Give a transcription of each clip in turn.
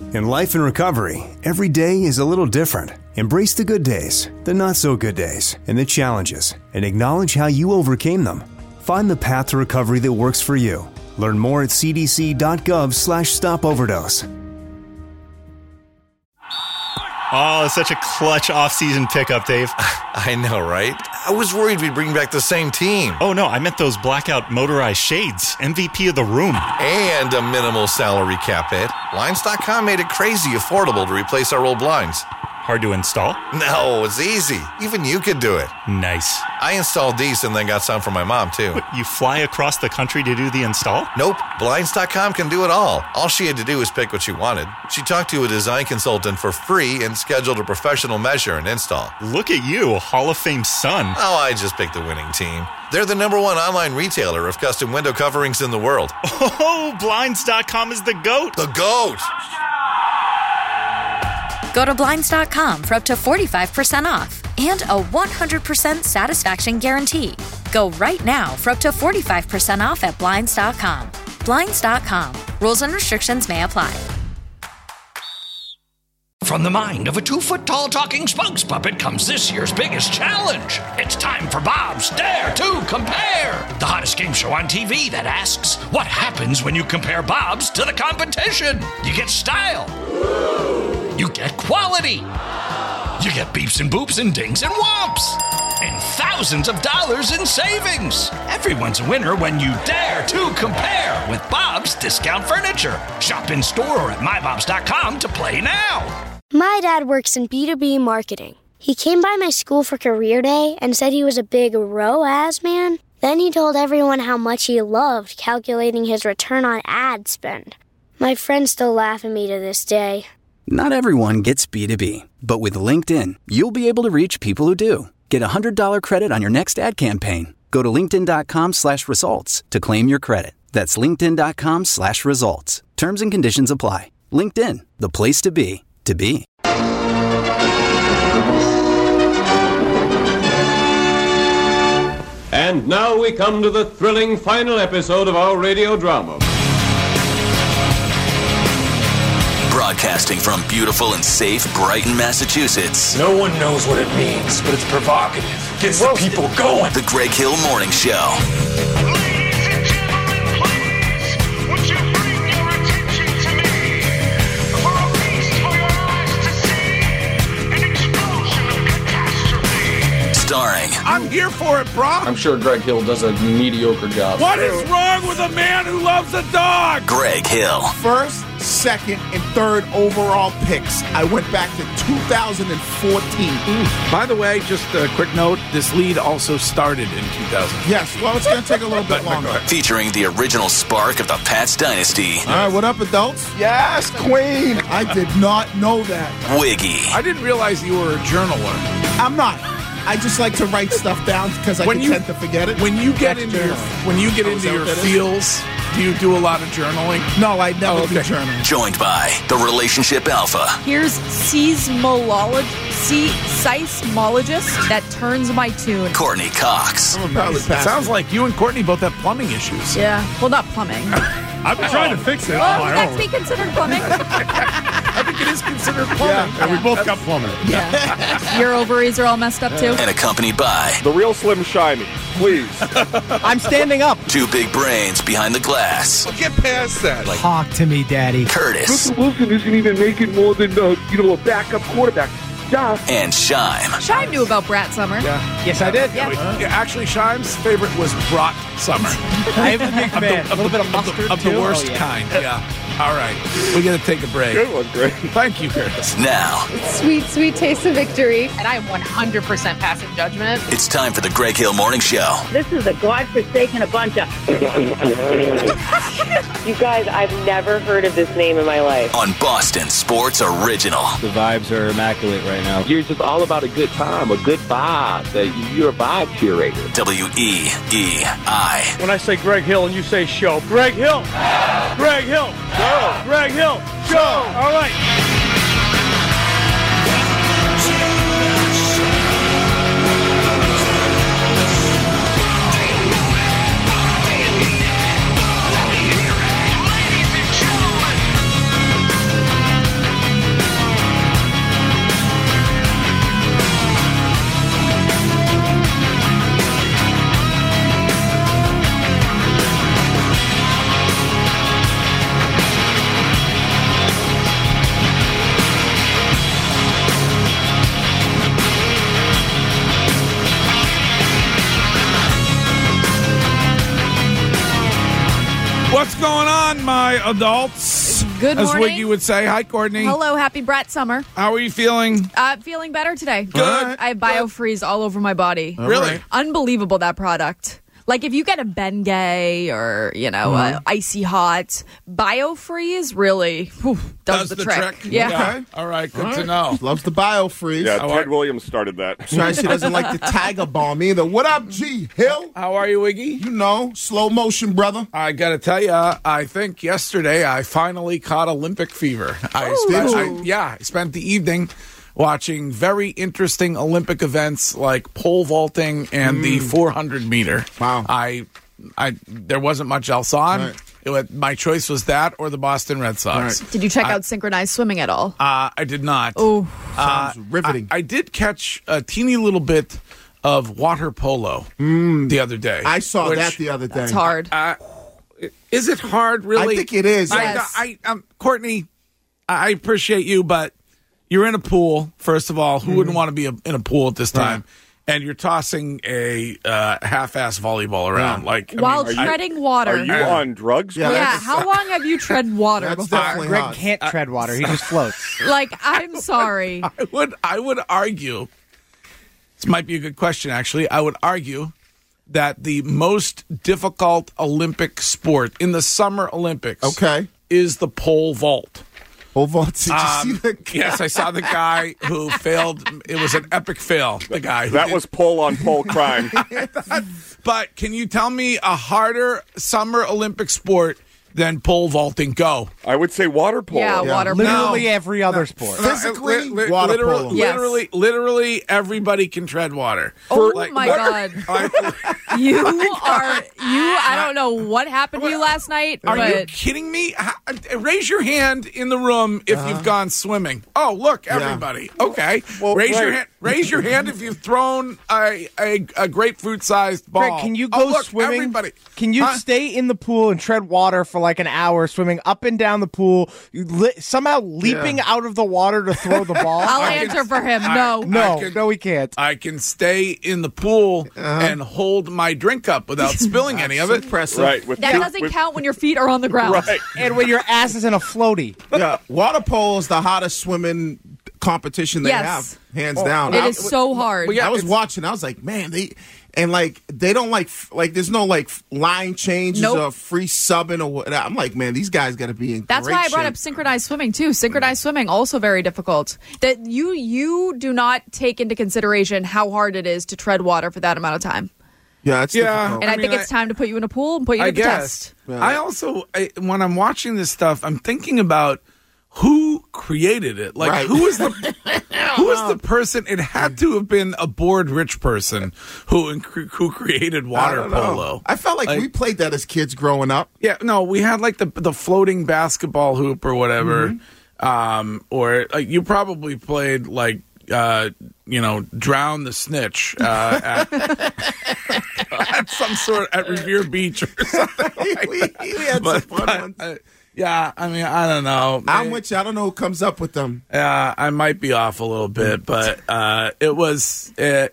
In life and recovery, every day is a little different. Embrace the good days, the not so good days, and the challenges, and acknowledge how you overcame them. Find the path to recovery that works for you. Learn more at cdc.gov/stopoverdose. Oh, such a clutch off-season pickup, Dave. I know, right? I was worried we'd bring back the same team. Oh, no, I meant those blackout motorized shades. MVP of the room. And a minimal salary cap hit. Blinds.com made it crazy affordable to replace our old blinds. Hard to install? No, it's easy. Even you could do it. Nice. I installed these and then got some for my mom, too. What, you fly across the country to do the install? Nope. Blinds.com can do it all. All she had to do was pick what she wanted. She talked to a design consultant for free and scheduled a professional measure and install. Look at you, Hall of Fame son. Oh, I just picked the winning team. They're the #1 online retailer of custom window coverings in the world. Oh, Blinds.com is the GOAT. The GOAT! Go to Blinds.com for up to 45% off and a 100% satisfaction guarantee. Go right now for up to 45% off at Blinds.com. Blinds.com. Rules and restrictions may apply. From the mind of a 2-foot-tall talking spokes puppet comes this year's biggest challenge. It's time for Bob's Dare to Compare, the hottest game show on TV that asks, what happens when you compare Bob's to the competition? You get style. You get quality. You get beeps and boops and dings and whomps. And thousands of dollars in savings. Everyone's a winner when you dare to compare with Bob's Discount Furniture. Shop in store or at mybobs.com to play now. My dad works in B2B marketing. He came by my school for career day and said he was a big ROAS man. Then he told everyone how much he loved calculating his return on ad spend. My friends still laugh at me to this day. Not everyone gets B2B, but with LinkedIn, you'll be able to reach people who do. Get a $100 credit on your next ad campaign. Go to linkedin.com/results to claim your credit. That's linkedin.com/results. Terms and conditions apply. LinkedIn, the place to be, to be. And now we come to the thrilling final episode of our radio drama. Broadcasting from beautiful and safe Brighton, Massachusetts. No one knows what it means, but it's provocative. Gets the people going. The Greg Hill Morning Show. Ladies and gentlemen, please, would you bring your attention to me for a feast for your eyes to see an explosion of catastrophe. Starring. I'm here for it, brah. I'm sure Greg Hill does a mediocre job. What is wrong with a man who loves a dog? Greg Hill. First, second, and third overall picks. I went back to 2014. By the way, just a quick note, this lead also started in 2000. Yes, well, it's going to take a little bit longer. Featuring the original spark of the Pats dynasty. All right, what up, adults? Yes, Queen. I did not know that. Wiggy. I didn't realize you were a journaler. I'm not. I just like to write stuff down because I tend to forget it. When you get into your feels, do you do a lot of journaling? No, I never do journaling. Joined by the Relationship Alpha. Here's seismologist that turns my tune. Courtney Cox. Sounds like you and Courtney both have plumbing issues. Yeah, well, not plumbing. I've been trying to fix it on my own. That's be considered plumbing. I think it is considered plumbing. Yeah, we both got plumbing. Yeah. Your ovaries are all messed up, too. And accompanied by the real Slim Shiny, please. I'm standing up. Two big brains behind the glass. Get past that. Talk to me, Daddy. Curtis. Russell Wilson isn't even making more than a backup quarterback. Duh. And Shime. Shime knew about Brat Summer. Yeah. Yes, I did. Yeah. Actually, Shime's favorite was Brat Summer. I am a big fan. A little bit of mustard, of the worst kind. Yeah. All right. We got to take a break. Good one, Greg. Thank you, Curtis. Now. Sweet, sweet taste of victory. And I am 100% passing judgment. It's time for the Greg Hill Morning Show. This is a godforsaken bunch of... You guys, I've never heard of this name in my life. On Boston Sports Original. The vibes are immaculate right now. You're just all about a good time, a good vibe. You're a vibe curator. WEEI. When I say Greg Hill and you say show, Greg Hill! Greg Hill! Show! Greg Hill! Show! All right. on, my adults. Good as morning. Wiggy would say. Hi, Courtney. Hello, happy Brat Summer. How are you feeling? Feeling better today. Good. I have BioFreeze all over my body. Really? Unbelievable, that product. Like, if you get a Bengay or, Icy Hot, BioFreeze really does the trick. Yeah. Okay. All right, good to know. Loves the BioFreeze. Yeah, Ted Williams started that. That's right. She doesn't like the Tiger Balm either. What up, G Hill? How are you, Wiggy? You know, slow motion, brother. I got to tell you, I think yesterday I finally caught Olympic fever. I spent the evening watching very interesting Olympic events like pole vaulting and the 400 meter. Wow. There wasn't much else on. Right. My choice was that or the Boston Red Sox. Did you check out synchronized swimming at all? I did not. Oh, sounds riveting. I did catch a teeny little bit of water polo the other day. I saw that the other day. That's hard. Is it hard, really? I think it is. Yes. Courtney, I appreciate you, but you're in a pool, first of all. Who wouldn't want to be in a pool at this time? Right. And you're tossing a half-ass volleyball around. While treading water. Are you on drugs? Yeah, how long have you tread water That's before? definitely Greg hot. can't tread water. He just floats. Like, I'm sorry. I would argue, this might be a good question, actually. I would argue that the most difficult Olympic sport in the Summer Olympics is the pole vault. Pole vault? Did you see the guy? Yes, I saw the guy who failed. It was an epic fail, the guy. That was pole-on-pole crime. But can you tell me a harder Summer Olympic sport than pole vaulting? Go. I would say water polo. Yeah, water polo. Literally every other sport. Physically, water polo. Yes. Literally, everybody can tread water. Oh, my God. I don't know what happened to you last night, Are you but kidding me? Raise your hand in the room if you've gone swimming. Oh, look, everybody. Okay. Well, raise your Greg. hand. Raise your hand if you've thrown a grapefruit-sized ball. Greg, can you go look, swimming? Everybody. Can you stay in the pool and tread water for like an hour, swimming up and down the pool, somehow leaping out of the water to throw the ball? I'll answer for him. No, we can't. I can stay in the pool and hold my drink up without spilling any of it. Impressive. Right. That doesn't count when your feet are on the ground. Right. And when your ass is in a floaty. Yeah, water polo is the hottest swimming competition they Yes. have, hands down. It is so hard. Well, yeah, I was watching. I was like, man, they don't like there's no like line changes Nope. or free subbing or what. I'm like, man, these guys got to be in. That's great why I brought shape. up synchronized swimming too. Synchronized swimming also very difficult. That you do not take into consideration how hard it is to tread water for that amount of time. Yeah, it's difficult. And I think it's time to put you in a pool and put you to the test. Yeah. I also, when I'm watching this stuff, I'm thinking about who created it. Like, Right. who is the person? It had to have been a bored rich person who created water I don't know. polo. I felt like we played that as kids growing up. Yeah, no, we had like the floating basketball hoop or whatever. Or you probably played like drown the snitch at some sort at Revere Beach or something. we had some fun ones. Yeah, I mean, I don't know. I'm with you. I don't know who comes up with them. I might be off a little bit, but it was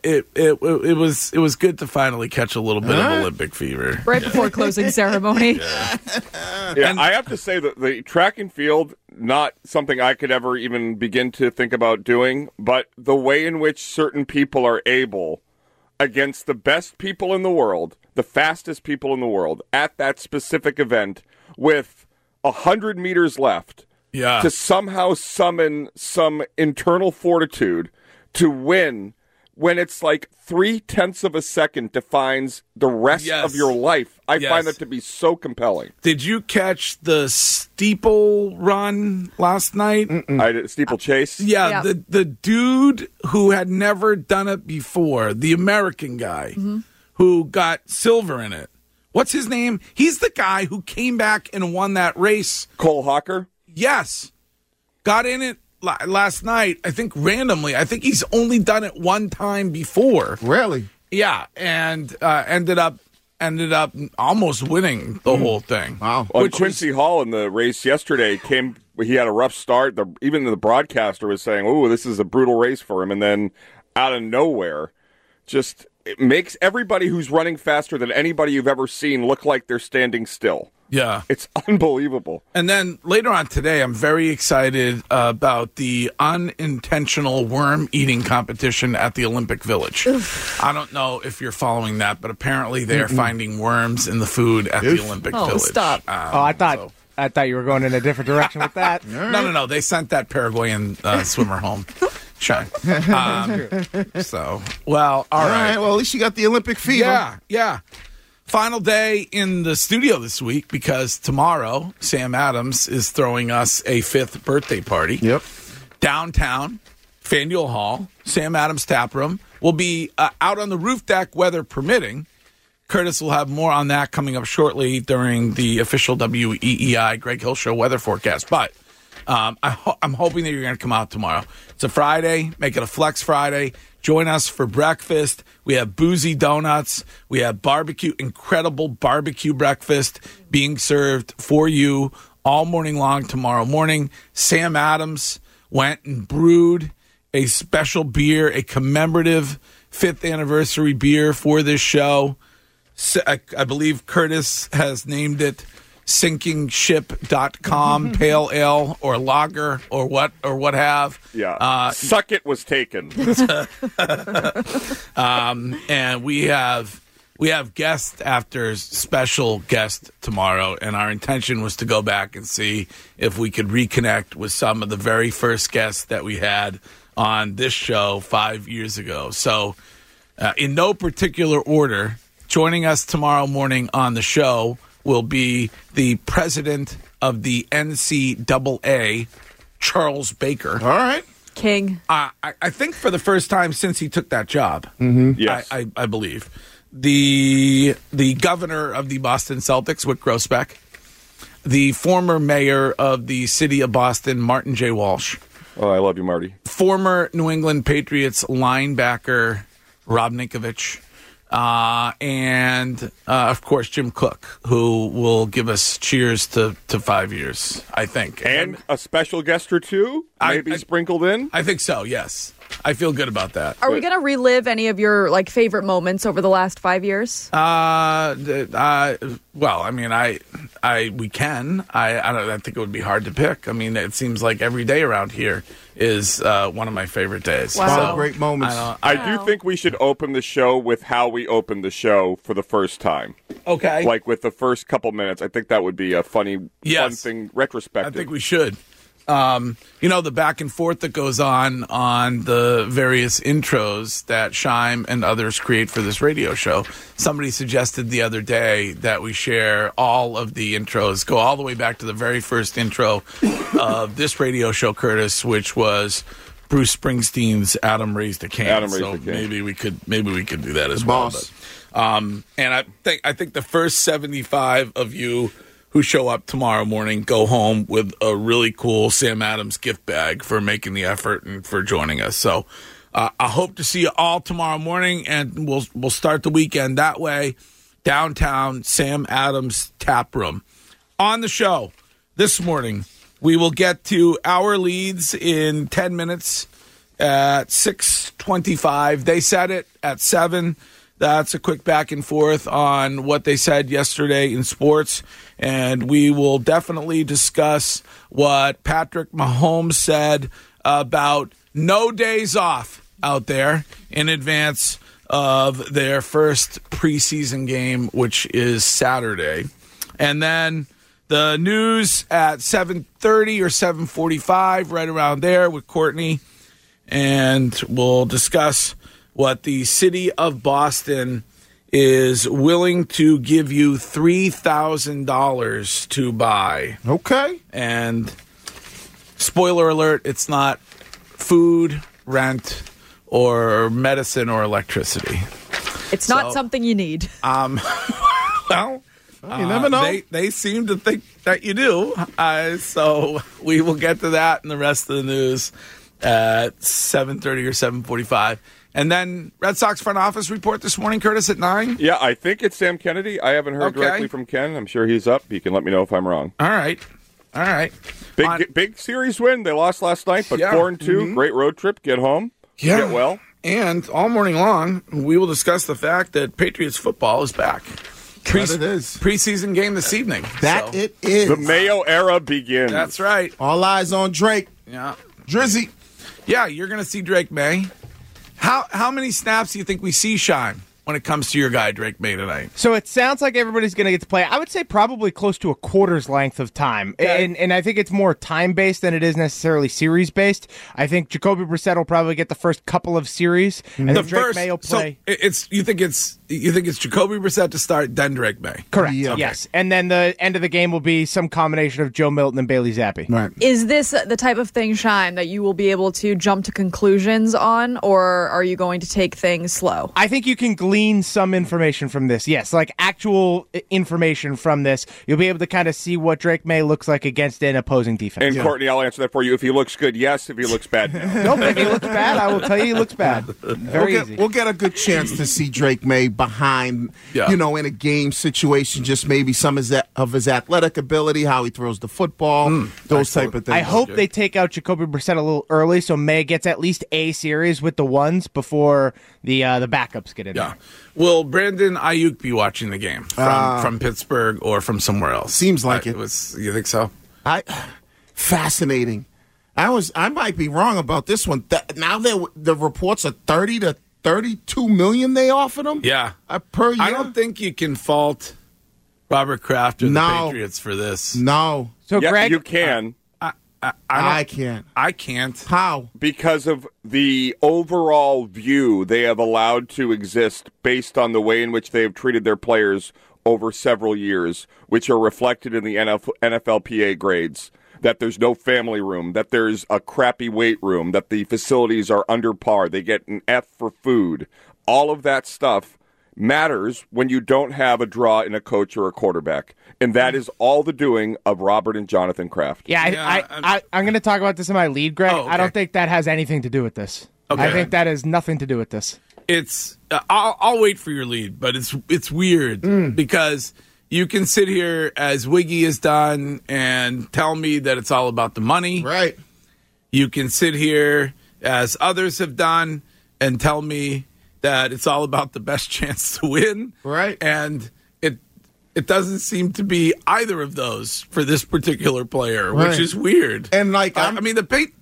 good to finally catch a little bit of Olympic fever. Right before closing ceremony. Yeah, I have to say that the track and field, not something I could ever even begin to think about doing, but the way in which certain people are able, against the best people in the world, the fastest people in the world, at that specific event, with 100 meters left, to somehow summon some internal fortitude to win when it's like 0.3 of a second defines the rest of your life. I find that to be so compelling. Did you catch the steeple run last night? I did steeplechase. Yeah, the dude who had never done it before, the American guy who got silver in it. What's his name? He's the guy who came back and won that race. Cole Hawker? Yes. Got in it last night, I think randomly. I think he's only done it one time before. Really? Yeah, and ended up almost winning the whole thing. Wow. Well, Quincy Hall in the race yesterday he had a rough start. Even the broadcaster was saying, "Oh, this is a brutal race for him," and then out of nowhere, it makes everybody who's running faster than anybody you've ever seen look like they're standing still. Yeah. It's unbelievable. And then later on today, I'm very excited about the unintentional worm eating competition at the Olympic Village. Oof. I don't know if you're following that, but apparently they are finding worms in the food at the Olympic Village. Stop. I thought you were going in a different direction with that. No. They sent that Paraguayan swimmer home. Shine. All right. Well, at least you got the Olympic fever. Yeah. Final day in the studio this week because tomorrow Sam Adams is throwing us a 5th birthday party. Yep. Downtown, Faneuil Hall, Sam Adams Tap Room. We'll be out on the roof deck, weather permitting. Curtis will have more on that coming up shortly during the official WEEI Greg Hill Show weather forecast. But I'm hoping that you're going to come out tomorrow. It's a Friday. Make it a Flex Friday. Join us for breakfast. We have boozy donuts. We have incredible barbecue breakfast being served for you all morning long tomorrow morning. Sam Adams went and brewed a special beer, a commemorative 5th anniversary beer for this show. I believe Curtis has named it sinkingship.com pale ale or lager or what have. Yeah. Suck It was taken. And we have guest after special guest tomorrow, and our intention was to go back and see if we could reconnect with some of the very first guests that we had on this show 5 years ago. So in no particular order, joining us tomorrow morning on the show will be the president of the NCAA, Charles Baker. All right. King. I think for the first time since he took that job. Mm-hmm. Yes. I believe. The governor of the Boston Celtics, Wyc Grousbeck. The former mayor of the city of Boston, Martin J. Walsh. Oh, I love you, Marty. Former New England Patriots linebacker, Rob Ninkovich. And of course, Jim Cook, who will give us cheers to 5 years, I think. And a special guest or two, maybe sprinkled in? I think so, yes. I feel good about that. Are we going to relive any of your favorite moments over the last 5 years? Well, I mean, we can. I think it would be hard to pick. I mean, it seems like every day around here is one of my favorite days. Wow. So, great moments. I do think we should open the show with how we opened the show for the first time. Okay. Like with the first couple minutes. I think that would be a fun thing, retrospective. I think we should. The back and forth that goes on the various intros that Shime and others create for this radio show. Somebody suggested the other day that we share all of the intros, go all the way back to the very first intro of this radio show, Curtis, which was Bruce Springsteen's "Adam Raised a Can." Maybe we could do that as well. But, and I think the first 75 of you who show up tomorrow morning go home with a really cool Sam Adams gift bag for making the effort and for joining us. So I hope to see you all tomorrow morning, and we'll start the weekend that way. Downtown Sam Adams Tap Room. On the show this morning, we will get to our leads in 10 minutes at 6:25. They said it at 7. That's a quick back and forth on what they said yesterday in sports. And we will definitely discuss what Patrick Mahomes said about no days off out there in advance of their first preseason game, which is Saturday. And then the news at 7:30 or 7:45, right around there with Courtney. And we'll discuss what the city of Boston is willing to give you $3,000 to buy. Okay. And spoiler alert, it's not food, rent, or medicine or electricity. It's not something you need. Well, you never know. They seem to think that you do. So we will get to that and the rest of the news at 7:30 or 7:45. And then Red Sox front office report this morning, Curtis, at 9? Yeah, I think it's Sam Kennedy. I haven't heard directly from Ken. I'm sure he's up. He can let me know if I'm wrong. All right. Big series win. They lost last night, but 4-2. Mm-hmm. Great road trip. Get home. Yeah. Get well. And all morning long, we will discuss the fact that Patriots football is back. It is. Preseason game this evening. It is. The Mayo era begins. That's right. All eyes on Drake. Yeah. Drizzy. Yeah, you're going to see Drake May. How many snaps do you think we see, Shine, when it comes to your guy, Drake May, tonight? So it sounds like everybody's going to get to play. I would say probably close to a quarter's length of time. Okay. And I think it's more time-based than it is necessarily series-based. I think Jacoby Brissett will probably get the first couple of series, and then Drake May will play. So you think it's Jacoby Brissett to start, then Drake May? Correct, Yeah. yes. And then the end of the game will be some combination of Joe Milton and Bailey Zappi. Right. Is this the type of thing, Shine, that you will be able to jump to conclusions on, or are you going to take things slow? I think you can glean some information from this. Yes, like actual information from this. You'll be able to kind of see what Drake May looks like against an opposing defense. And Courtney, I'll answer that for you. If he looks good, yes. If he looks bad, no. Nope, if he looks bad, I will tell you he looks bad. Very easy. We'll get a good chance to see Drake May behind, in a game situation, just maybe some of his athletic ability, how he throws the football, those type of things. I hope they take out Jacoby Brissett a little early so May gets at least a series with the ones before the backups get in there. Will Brandon Ayuk be watching the game from Pittsburgh or from somewhere else? Seems like it. You think so? Fascinating. I might be wrong about this one. Now the reports are 30 to 32 million they offered him. Yeah, per year. I don't think you can fault Robert Kraft or the Patriots for this. No. So Greg, you can. I can't. I can't. How? Because of the overall view they have allowed to exist based on the way in which they have treated their players over several years, which are reflected in the NFLPA grades. That there's no family room, that there's a crappy weight room, that the facilities are under par, they get an F for food. All of that stuff matters when you don't have a draw in a coach or a quarterback. And that is all the doing of Robert and Jonathan Kraft. Yeah, I'm going to talk about this in my lead, Greg. Oh, okay. I don't think that has anything to do with this. Okay. I think that has nothing to do with this. It's I'll wait for your lead, but it's weird because you can sit here as Wiggy has done and tell me that it's all about the money. Right. You can sit here as others have done and tell me that it's all about the best chance to win. Right. And it doesn't seem to be either of those for this particular player, right. which is weird. And they paid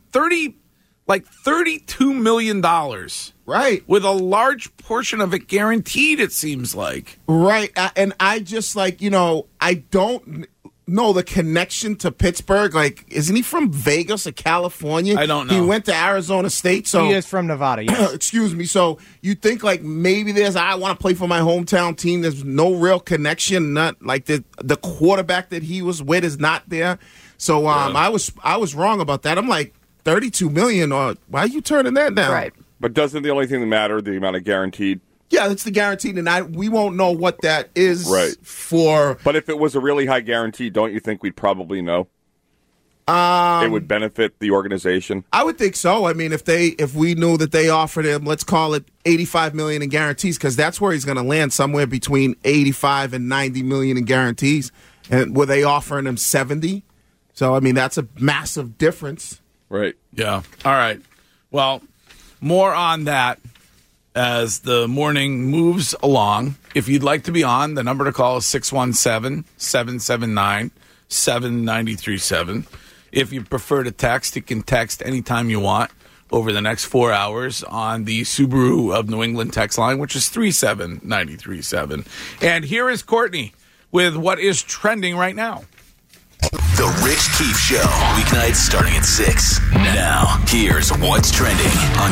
$32 million. Right. With a large portion of it guaranteed, it seems like. Right. And I just I don't know the connection to Pittsburgh. Like, isn't he from Vegas or California? I don't know. He went to Arizona State. So he is from Nevada, yes. Excuse me. So you think maybe I want to play for my hometown team. There's no real connection. Not like the quarterback that he was with is not there. So I was wrong about that. I'm like, 32 million, or why are you turning that down? Right. But doesn't the only thing that matter the amount of guaranteed? Yeah, it's the guaranteed, and we won't know what that is for. But if it was a really high guarantee, don't you think we'd probably know? It would benefit the organization. I would think so. I mean, if we knew that they offered him, let's call it 85 million in guarantees, because that's where he's going to land, somewhere between 85 and 90 million in guarantees. And were they offering him 70? So I mean, that's a massive difference. Right. Yeah. All right. Well, more on that as the morning moves along. If you'd like to be on, the number to call is 617-779-7937. If you prefer to text, you can text anytime you want over the next 4 hours on the Subaru of New England text line, which is 37937. And here is Courtney with what is trending right now. The Rich Keefe Show, weeknights starting at 6. Now, here's what's trending on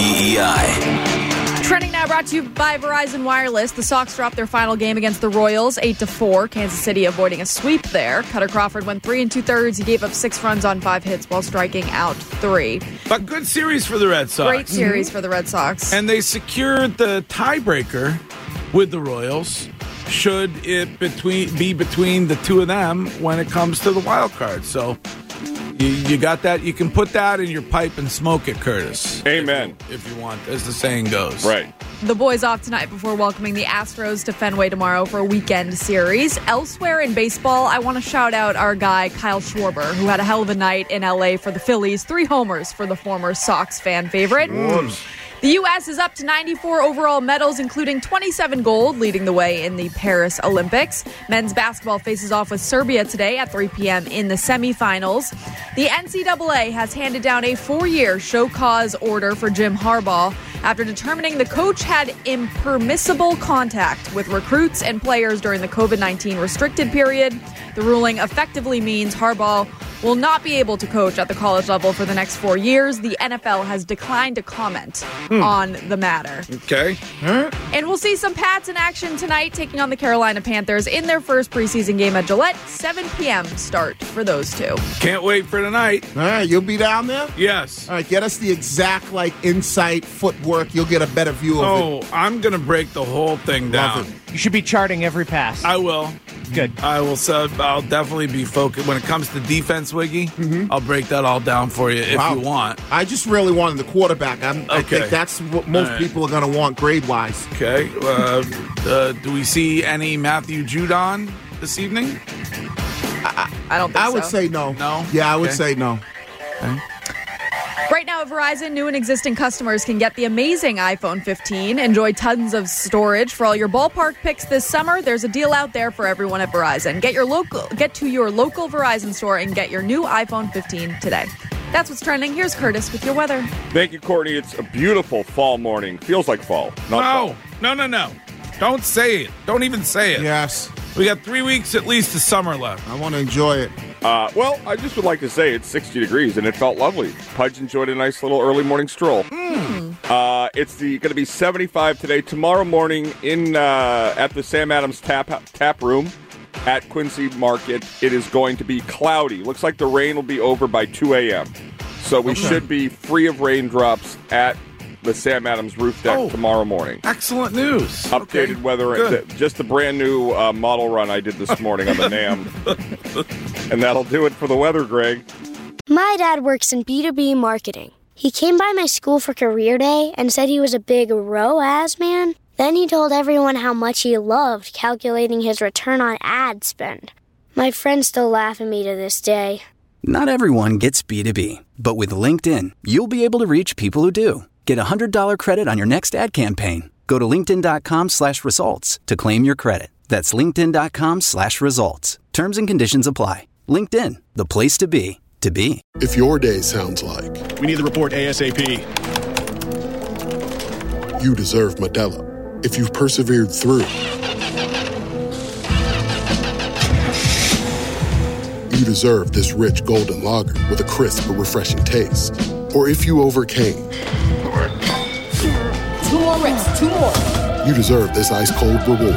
WEEI. Trending now brought to you by Verizon Wireless. The Sox dropped their final game against the Royals, 8-4. Kansas City avoiding a sweep there. Cutter Crawford went 3 2/3. He gave up 6 runs on 5 hits while striking out 3. But good series for the Red Sox. Great series for the Red Sox. And they secured the tiebreaker with the Royals. Should it be between the two of them when it comes to the wild card. So you got that. You can put that in your pipe and smoke it, Curtis. Amen. If you want, as the saying goes. Right. The boys off tonight before welcoming the Astros to Fenway tomorrow for a weekend series. Elsewhere in baseball, I want to shout out our guy, Kyle Schwarber, who had a hell of a night in L.A. for the Phillies. 3 homers for the former Sox fan favorite. The U.S. is up to 94 overall medals, including 27 gold, leading the way in the Paris Olympics. Men's basketball faces off with Serbia today at 3 p.m. in the semifinals. The NCAA has handed down a 4-year show cause order for Jim Harbaugh after determining the coach had impermissible contact with recruits and players during the COVID-19 restricted period. The ruling effectively means Harbaugh will not be able to coach at the college level for the next 4 years. The NFL has declined to comment on the matter. Okay. And we'll see some Pats in action tonight, taking on the Carolina Panthers in their first preseason game at Gillette. 7 p.m. start for those two. Can't wait for tonight. All right, you'll be down there? Yes. All right, get us the exact, insight, footwork. You'll get a better view of it. Oh, I'm going to break the whole thing down. You should be charting every pass. I will. Good. I'll definitely be focused. When it comes to defense, Wiggy, I'll break that all down for you if you want. I just really wanted the quarterback. I think that's what most people are going to want grade-wise. Okay. Do we see any Matthew Judon this evening? I don't think so. I would say no. No? Yeah, I would say no. Okay. Right now at Verizon, new and existing customers can get the amazing iPhone 15. Enjoy tons of storage for all your ballpark picks this summer. There's a deal out there for everyone at Verizon. Get to your local Verizon store and get your new iPhone 15 today. That's what's trending. Here's Curtis with your weather. Thank you, Courtney. It's a beautiful fall morning. Feels like fall. No. Don't say it. Don't even say it. Yes. We got 3 weeks at least of summer left. I want to enjoy it. Well, I just would like to say it's 60 degrees, and it felt lovely. Pudge enjoyed a nice little early morning stroll. It's going to be 75 today. Tomorrow morning at the Sam Adams Tap Room at Quincy Market, it is going to be cloudy. Looks like the rain will be over by 2 a.m. So we should be free of raindrops at the Sam Adams roof deck tomorrow morning. Excellent news. Updated weather. Just the brand new model run I did this morning on the NAM. And that'll do it for the weather, Greg. My dad works in B2B marketing. He came by my school for career day and said he was a big ROAS man. Then he told everyone how much he loved calculating his return on ad spend. My friends still laugh at me to this day. Not everyone gets B2B, but with LinkedIn, you'll be able to reach people who do. Get a $100 credit on your next ad campaign. Go to linkedin.com/results to claim your credit. That's linkedin.com/results. Terms and conditions apply. LinkedIn, the place to be, to be. If your day sounds like, we need the report ASAP. You deserve Modelo. If you've persevered through, you deserve this rich golden lager with a crisp but refreshing taste. Or if you overcame. 2 more reps, 2 more. You deserve this ice-cold reward.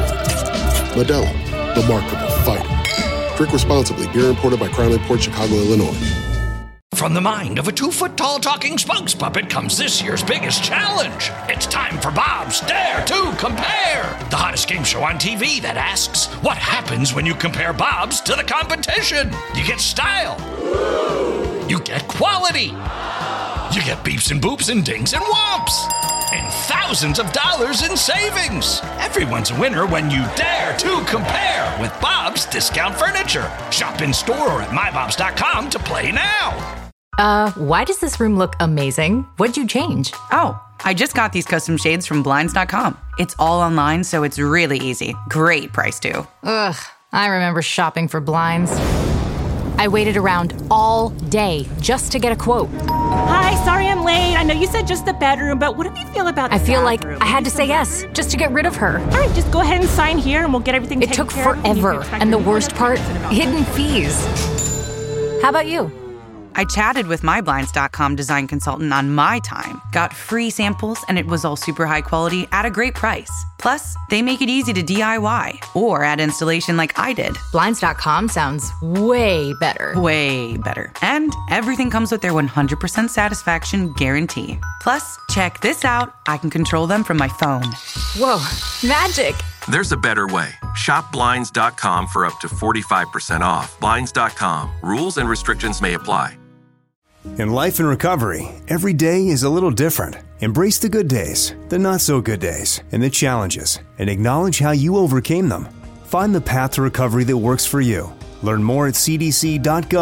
Modelo, the Remarkable Fighter. Drink responsibly. Beer imported by Crown Imports, Chicago, Illinois. From the mind of a 2-foot-tall talking spokes puppet comes this year's biggest challenge. It's time for Bob's Dare to Compare, the hottest game show on TV that asks, what happens when you compare Bob's to the competition? You get style. You get quality. You get beeps and boops and dings and whomps. And thousands of dollars in savings. Everyone's a winner when you dare to compare with Bob's Discount Furniture. Shop in store or at mybobs.com to play now. Why does this room look amazing? What'd you change? Oh, I just got these custom shades from Blinds.com. It's all online, so it's really easy. Great price, too. Ugh, I remember shopping for blinds. I waited around all day just to get a quote. Hi, sorry I'm late. I know you said just the bedroom, but what do you feel about the I feel bathroom? like I had to say yes just to get rid of her. All right, just go ahead and sign here and we'll get everything taken care of. It took forever. And the worst part, hidden fees. How about you? I chatted with my Blinds.com design consultant on my time, got free samples, and it was all super high quality at a great price. Plus, they make it easy to DIY or add installation like I did. Blinds.com sounds way better. Way better. And everything comes with their 100% satisfaction guarantee. Plus, check this out. I can control them from my phone. Whoa, magic. There's a better way. Shop Blinds.com for up to 45% off. Blinds.com. Rules and restrictions may apply. In life and recovery, every day is a little different. Embrace the good days, the not so good days, and the challenges, and acknowledge how you overcame them. Find the path to recovery that works for you. Learn more at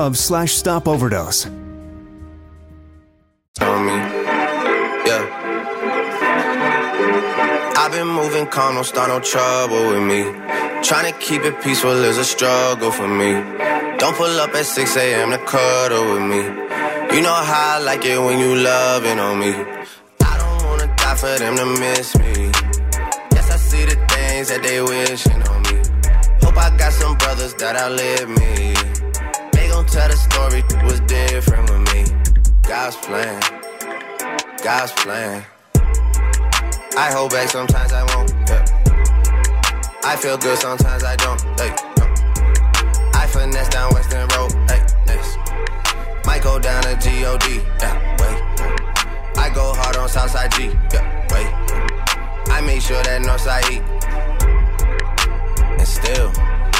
cdc.gov/stopoverdose. On me, yeah. I've been moving calm, don't start no trouble with me. Trying to keep it peaceful is a struggle for me. Don't pull up at 6 a.m. to cuddle with me. You know how I like it when you loving on me. I don't wanna die for them to miss me. Yes, I see the things that they wishing on me. Hope I got some brothers that outlive me. They gon' tell the story was different with me. God's plan, God's plan. I hold back, sometimes I won't, yeah. I feel good, sometimes I don't, hey, no. I finesse down Western Road, hey, next. Might go down to G.O.D., yeah, wait. I go hard on Southside G, yeah, wait. I make sure that Northside eat. And still.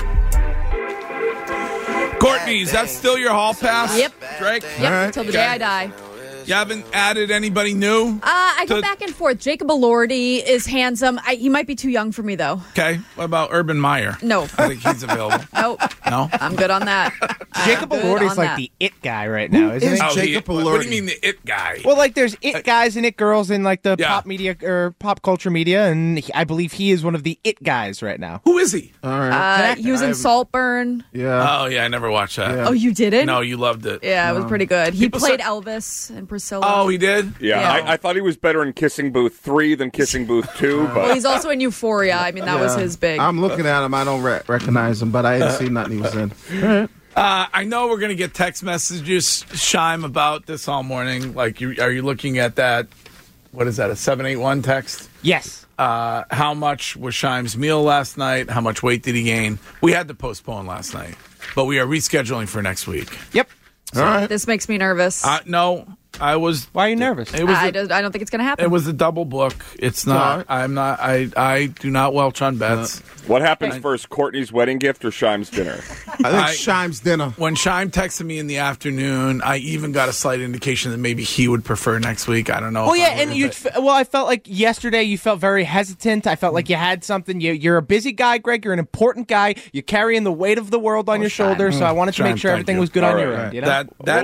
Courtney, is that still your hall pass? Yep. Drake? Yep, until the day I die. You haven't added anybody new? I go back and forth. Jacob Elordi is handsome. He might be too young for me, though. Okay. What about Urban Meyer? No. I think he's available. Nope. No? I'm good on that. Jacob Elordi's like the it guy right now, isn't he? Jacob Elordi? What do you mean the it guy? Well, like there's it guys and it girls in like the pop media or pop culture media, and I believe he is one of the it guys right now. Who is he? All right. He was in Saltburn. Yeah. Oh, yeah, I never watched that. Yeah. Oh, you didn't? No, you loved it. Yeah, it was pretty good. He People played said- Elvis and Priscilla. Oh, he did? Yeah, I thought he was better in Kissing Booth 3 than Kissing Booth 2. But Well, he's also in Euphoria. I mean, that was his big. I'm looking at him. I don't recognize him, but I didn't see nothing he was in. All right. I know we're going to get text messages, Shime, about this all morning. Like, are you looking at that? What is that, a 781 text? Yes. How much was Shime's meal last night? How much weight did he gain? We had to postpone last night, but we are rescheduling for next week. Yep. All right. This makes me nervous. No, I was. Why are you nervous? It was. I don't think it's going to happen. It was a double book. It's not. I'm not. I do not welch on bets. What happens first, Courtney's wedding gift or Shime's dinner? I think Shime's dinner. When Shime texted me in the afternoon, I even got a slight indication that maybe he would prefer next week. I don't know. Well, yeah, and I felt like yesterday you felt very hesitant. I felt like you had something. You're a busy guy, Greg. You're an important guy. You're carrying the weight of the world on your shoulders. So I wanted to make sure everything was good on your end. You know?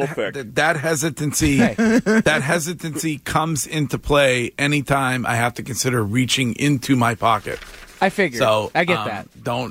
That hesitancy, that hesitancy comes into play anytime I have to consider reaching into my pocket. I figured. So I get that.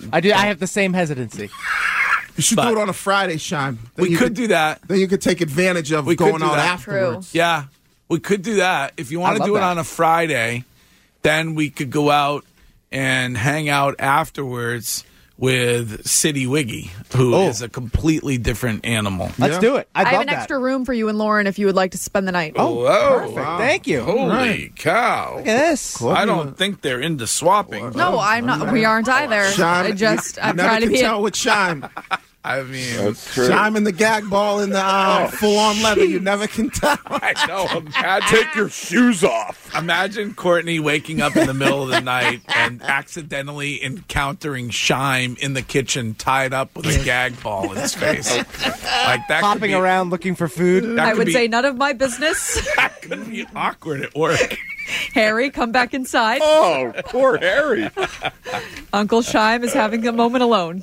I have the same hesitancy. You should do it on a Friday, Shime. We could do that. Then you could take advantage of going out afterwards. True. Yeah, we could do that. If you want to do it on a Friday, then we could go out and hang out afterwards with City Wiggy, who is a completely different animal. Let's do it. I have an extra room for you and Lauren if you would like to spend the night. Oh, perfect. Wow. Thank you. Holy cow. Look at this. I don't think they're into swapping. No, I'm not. We aren't either. Shime, I'm trying to be. tell with Shime. I mean, that's true. Shime in the gag ball in the full-on leather. You never can tell. I know. Take your shoes off. Imagine Courtney waking up in the middle of the night and accidentally encountering Shime in the kitchen tied up with a gag ball in his face. Like that, hopping around looking for food. I would say none of my business. That could be awkward at work. Harry, come back inside. Oh, poor Harry. Uncle Shime is having a moment alone.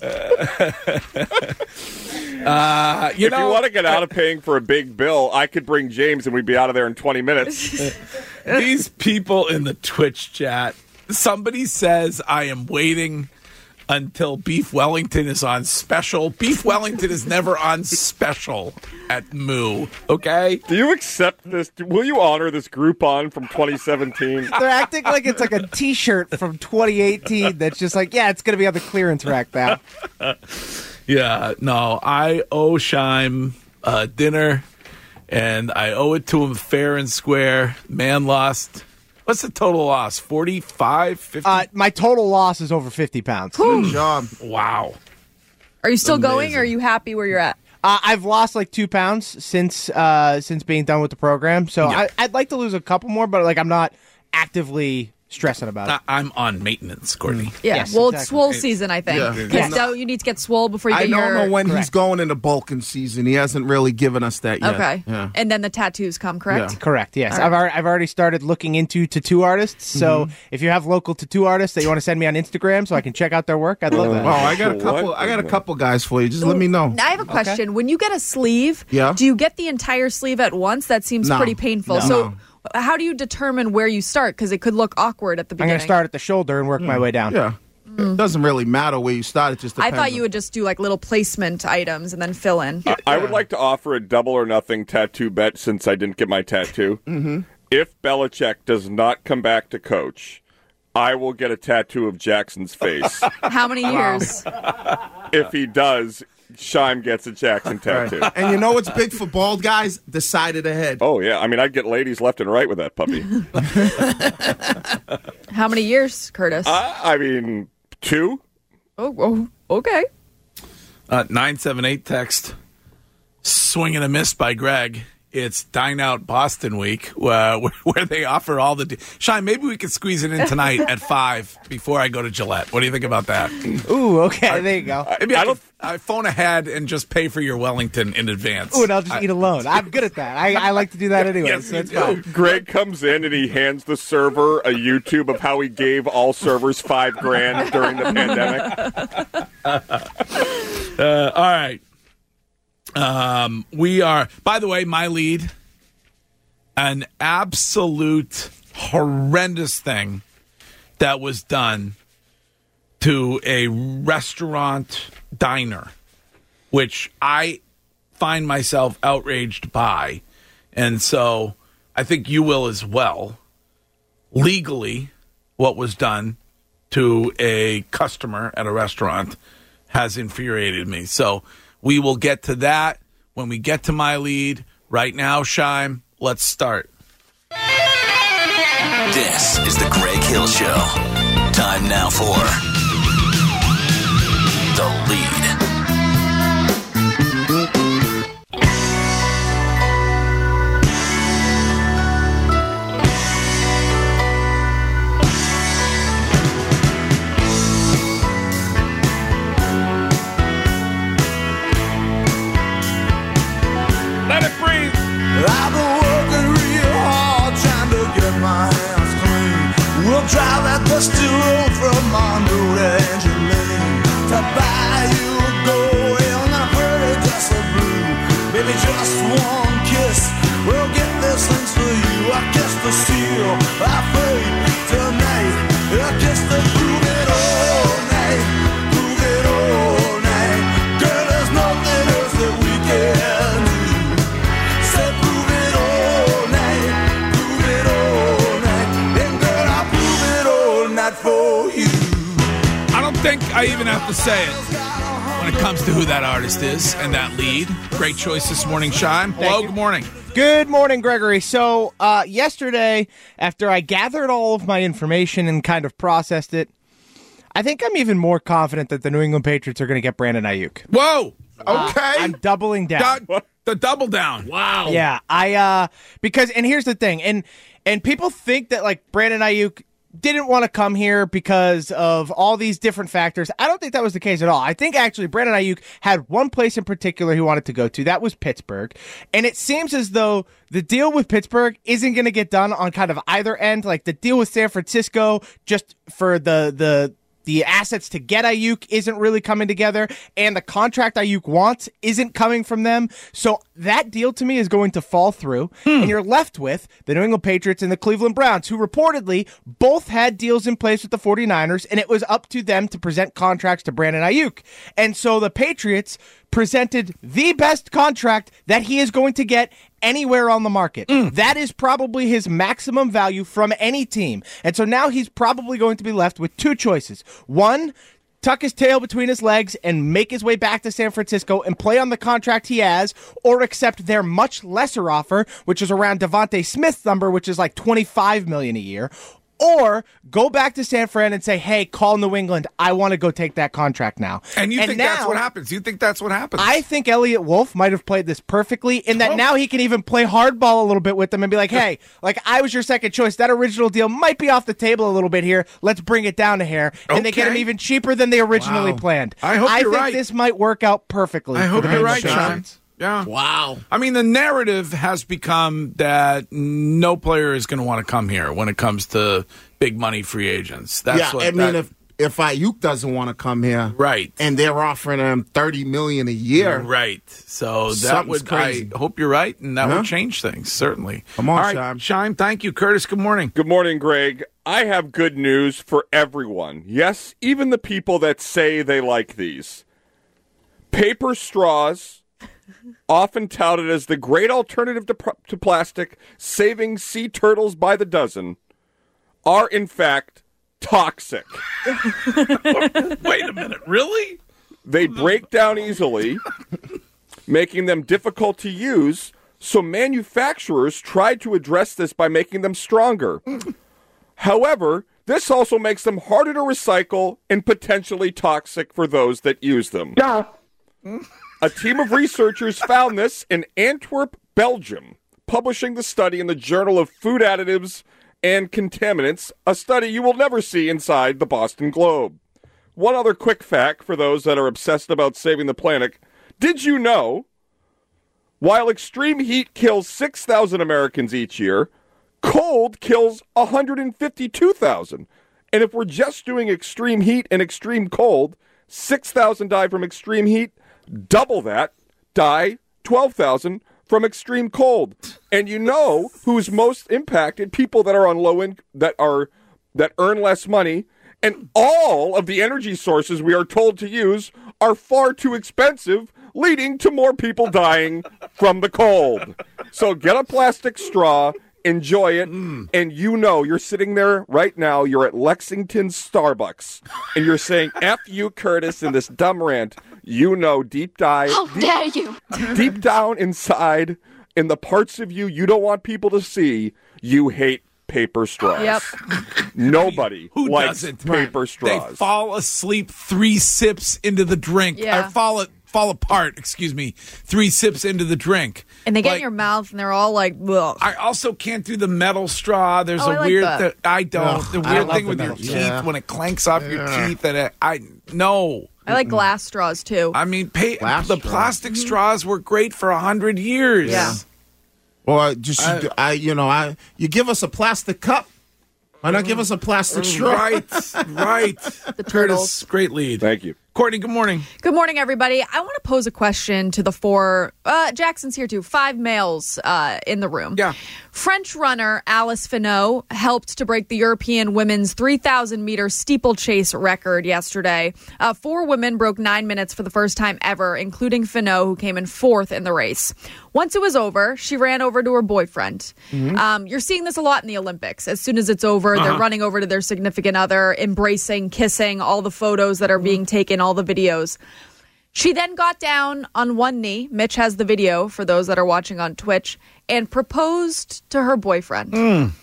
If you want to get out of paying for a big bill, I could bring James and we'd be out of there in 20 minutes. These people in the Twitch chat, somebody says I am waiting until Beef Wellington is on special. Beef Wellington is never on special at Moo, okay? Do you accept this? Will you honor this Groupon from 2017? They're acting like it's like a T-shirt from 2018 that's just like, yeah, it's going to be on the clearance rack now. Yeah, no, I owe Shime dinner, and I owe it to him fair and square. Man lost. What's the total loss? 45, 50? My total loss is over 50 pounds. Good job. Wow. Are you still going, or are you happy where you're at? I've lost like 2 pounds since being done with the program. So Yeah. I'd like to lose a couple more, but like I'm not actively stressing about it. I'm on maintenance, Courtney. Yeah, Yes, well, exactly. it's swole season, I think. Yeah. Because you need to get swole before you I get your... don't know when Correct. he's going into bulking season. He hasn't really given us that yet. Okay. Yeah. And then the tattoos come, correct? Yeah. Correct. Yes, All right. I've already started looking into tattoo artists. So if you have local tattoo artists that you want to send me on Instagram, so I can check out their work, I'd love that. Oh, I got a couple guys for you. Just let me know. I have a question. When you get a sleeve, Yeah. do you get the entire sleeve at once? That seems No. pretty painful. No. So No. how do you determine where you start? Because it could look awkward at the I'm beginning. going to start at the shoulder and work my way down. Yeah. It doesn't really matter where you start. It just depends. I thought you would just do like little placement items and then fill in. I would like to offer a double or nothing tattoo bet since I didn't get my tattoo. Mm-hmm. If Belichick does not come back to coach, I will get a tattoo of Jackson's face. How many years? If he does, Shime gets a Jackson tattoo. Right. And you know what's big for bald guys? The side of the head. Oh, yeah. I mean, I'd get ladies left and right with that puppy. How many years, Curtis? I mean, 2. Oh, okay. 978 text. Swing and a miss by Greg. It's Dine Out Boston Week, where they offer all the... Shine, maybe we could squeeze it in tonight at 5 before I go to Gillette. What do you think about that? Ooh, okay, there you go. Maybe I phone ahead and just pay for your Wellington in advance. Ooh, and I'll just eat alone. I'm good at that. I like to do that anyway. Yes, so it's fine. Greg comes in and he hands the server a YouTube of how he gave all servers $5,000 during the pandemic. All right. We are, by the way, my lead, an absolute horrendous thing that was done to a restaurant diner, which I find myself outraged by. And so I think you will as well. Legally, what was done to a customer at a restaurant has infuriated me. So we will get to that when we get to my lead. Right now, Shime, let's start. This is the Greg Hill Show. Time now for The Lead. Let it breathe. I've been working real hard trying to get my hands clean. We'll drive that dusty road from Monroe to Angeline. To buy you a gold and a pretty dress of blue. Baby, just one kiss will get this things for you. A kiss to seal our fate tonight. A kiss to prove it all night. Prove it all night. Girl, there's nothing else that we can do. I don't think I even have to say it when it comes to who that artist is and that lead. Great choice this morning, Shime. Hello, good morning. Good morning, Gregory. So yesterday, after I gathered all of my information and kind of processed it, I think I'm even more confident that the New England Patriots are going to get Brandon Ayuk. Whoa! Okay. I'm doubling down. The double down. Wow. Yeah, because, and here's the thing, and people think that, like, Brandon Ayuk didn't want to come here because of all these different factors. I don't think that was the case at all. I think actually Brandon Ayuk had one place in particular he wanted to go to. That was Pittsburgh. And it seems as though the deal with Pittsburgh isn't going to get done on kind of either end. Like the deal with San Francisco, just for the assets to get Ayuk isn't really coming together, and the contract Ayuk wants isn't coming from them. So that deal to me is going to fall through, and you're left with the New England Patriots and the Cleveland Browns, who reportedly both had deals in place with the 49ers, and it was up to them to present contracts to Brandon Ayuk. And so the Patriots presented the best contract that he is going to get anywhere on the market. That is probably his maximum value from any team. And so now he's probably going to be left with two choices. One, tuck his tail between his legs and make his way back to San Francisco and play on the contract he has, or accept their much lesser offer, which is around Devontae Smith's number, which is like $25 million a year. Or go back to San Fran and say, hey, call New England. I want to go take that contract now. And you think that's what happens? You think that's what happens? I think Elliott Wolf might have played this perfectly in that now he can even play hardball a little bit with them and be like, hey, like I was your second choice. That original deal might be off the table a little bit here. Let's bring it down a hair. And they get him even cheaper than they originally planned. I hope you're right. I think this might work out perfectly. I hope you're right, Sean. Yeah. Wow. I mean, the narrative has become that no player is going to want to come here when it comes to big money free agents. That's I mean, if Ayuk doesn't want to come here, right, and they're offering him $30 million a year, right? So that would crazy. I hope you're right, and that would change things certainly. Come on, all right, Shime. Thank you, Curtis. Good morning. Good morning, Greg. I have good news for everyone. Yes, even the people that say they like these. Paper straws, often touted as the great alternative to plastic, saving sea turtles by the dozen, are in fact toxic. Wait a minute, really? They break down easily, making them difficult to use, so manufacturers tried to address this by making them stronger. However, this also makes them harder to recycle and potentially toxic for those that use them. A team of researchers found this in Antwerp, Belgium, publishing the study in the Journal of Food Additives and Contaminants, a study you will never see inside the Boston Globe. One other quick fact for those that are obsessed about saving the planet. Did you know, while extreme heat kills 6,000 Americans each year, cold kills 152,000? And if we're just doing extreme heat and extreme cold, 6,000 die from extreme heat. Double that, die 12,000 from extreme cold. And you know who's most impacted? People that are on low income, that earn less money, and all of the energy sources we are told to use are far too expensive, leading to more people dying from the cold. So get a plastic straw, enjoy it, and you know you're sitting there right now, you're at Lexington Starbucks, and you're saying, F you, Curtis, in this dumb rant. You know deep down inside, in the parts of you don't want people to see, you hate paper straws. Yep. Nobody Who likes doesn't? paper straws. They fall asleep 3 sips into the drink. Yeah. Or fall apart, 3 sips into the drink. And they get in your mouth, and they're all like, ugh. I also can't do the metal straw. There's I a like weird that. I don't. Ugh, the I weird love thing the with your metal teeth straw. when it clanks off your teeth, and no. I like glass straws, too. I mean, Glass the straw. plastic straws were great for 100 years. Yeah. Or just you give us a plastic cup. Why not give us a plastic straw? Right. The Curtis, turtles. great lead. Thank you. Courtney, good morning. Good morning, everybody. I want to pose a question to the 4, Jackson's here too, 5 males in the room. Yeah. French runner Alice Finot helped to break the European women's 3,000-meter steeplechase record yesterday. 4 women broke 9 minutes for the first time ever, including Finot, who came in 4th in the race. Once it was over, she ran over to her boyfriend. Mm-hmm. You're seeing this a lot in the Olympics. As soon as it's over, they're running over to their significant other, embracing, kissing, all the photos that are being taken, all the videos. She then got down on one knee. Mitch has the video for those that are watching on Twitch, and proposed to her boyfriend.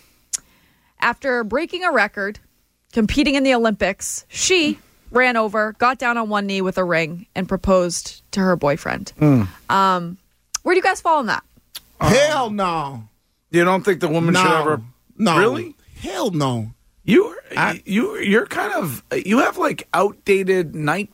After breaking a record, competing in the Olympics, she ran over, got down on one knee with a ring, and proposed to her boyfriend. Where do you guys fall on that? Hell no. You don't think the woman should ever? No. Really? Hell no. You're kind of, you have like outdated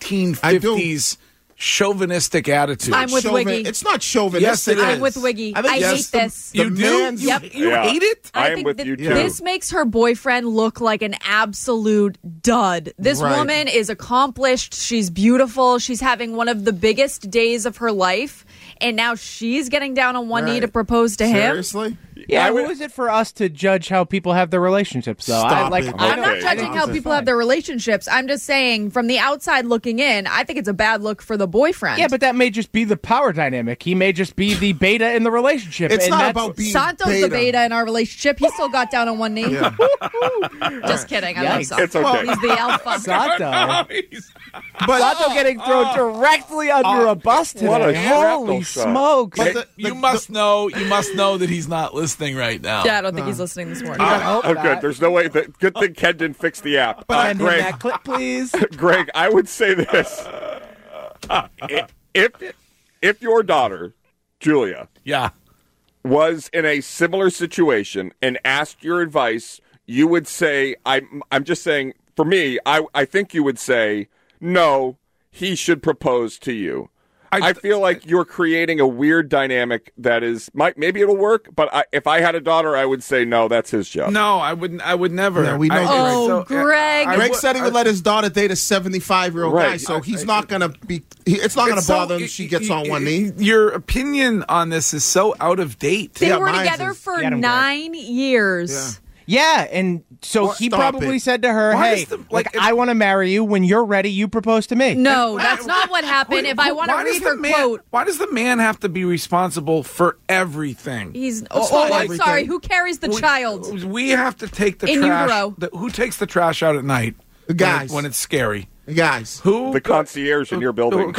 1950s chauvinistic attitude. I'm with Wiggy. It's not chauvinistic. Yes, it is. I'm with Wiggy. I yes, hate this. You do? Yep. You hate it? I am think with that you, too. This makes her boyfriend look like an absolute dud. This Right. woman is accomplished. She's beautiful. She's having one of the biggest days of her life. And now she's getting down on one knee to propose to him. Seriously? Yeah, who is it for us to judge how people have their relationships, though? Stop it. I'm not Okay. judging how people have their relationships. I'm just saying, from the outside looking in, I think it's a bad look for the boyfriend. Yeah, but that may just be the power dynamic. He may just be the beta in the relationship. It's and not that's- about being Santo's the beta in our relationship. He still got down on one knee. Just kidding. I love Yikes. Santo. It's okay. He's the alpha. Santo. But Santo getting thrown directly under a bus today. What a Holy shrapnel shot. smokes. But You must know that he's not listening right now. Yeah, I don't think he's listening this morning. hope Oh, not. good. There's no way. Good thing Ken didn't fix the app. Send him Greg, that clip, please. Greg, I would say this: if your daughter, Julia, Yeah. was in a similar situation and asked your advice, you would say, I'm just saying, for me, I think you would say, no, he should propose to you. I feel like you're creating a weird dynamic that is maybe it'll work, but if I had a daughter, I would say no, that's his job. No, I wouldn't. I would never. Yeah, we know. Greg. Greg said he would let his daughter date a 75-year-old guy, so he's not going to be. It's not going to bother him if she gets on one knee. Your opinion on this is so out of date. They were together for 9 years. Yeah, and so he probably said to her, hey, I want to marry you. When you're ready, you propose to me. No, that's not what happened. If I want to read her quote. Why does the man have to be responsible for everything? I'm sorry. Who carries the child? We have to take the trash. Who takes the trash out at night? The guys. When it's scary. The guys. The concierge in your building.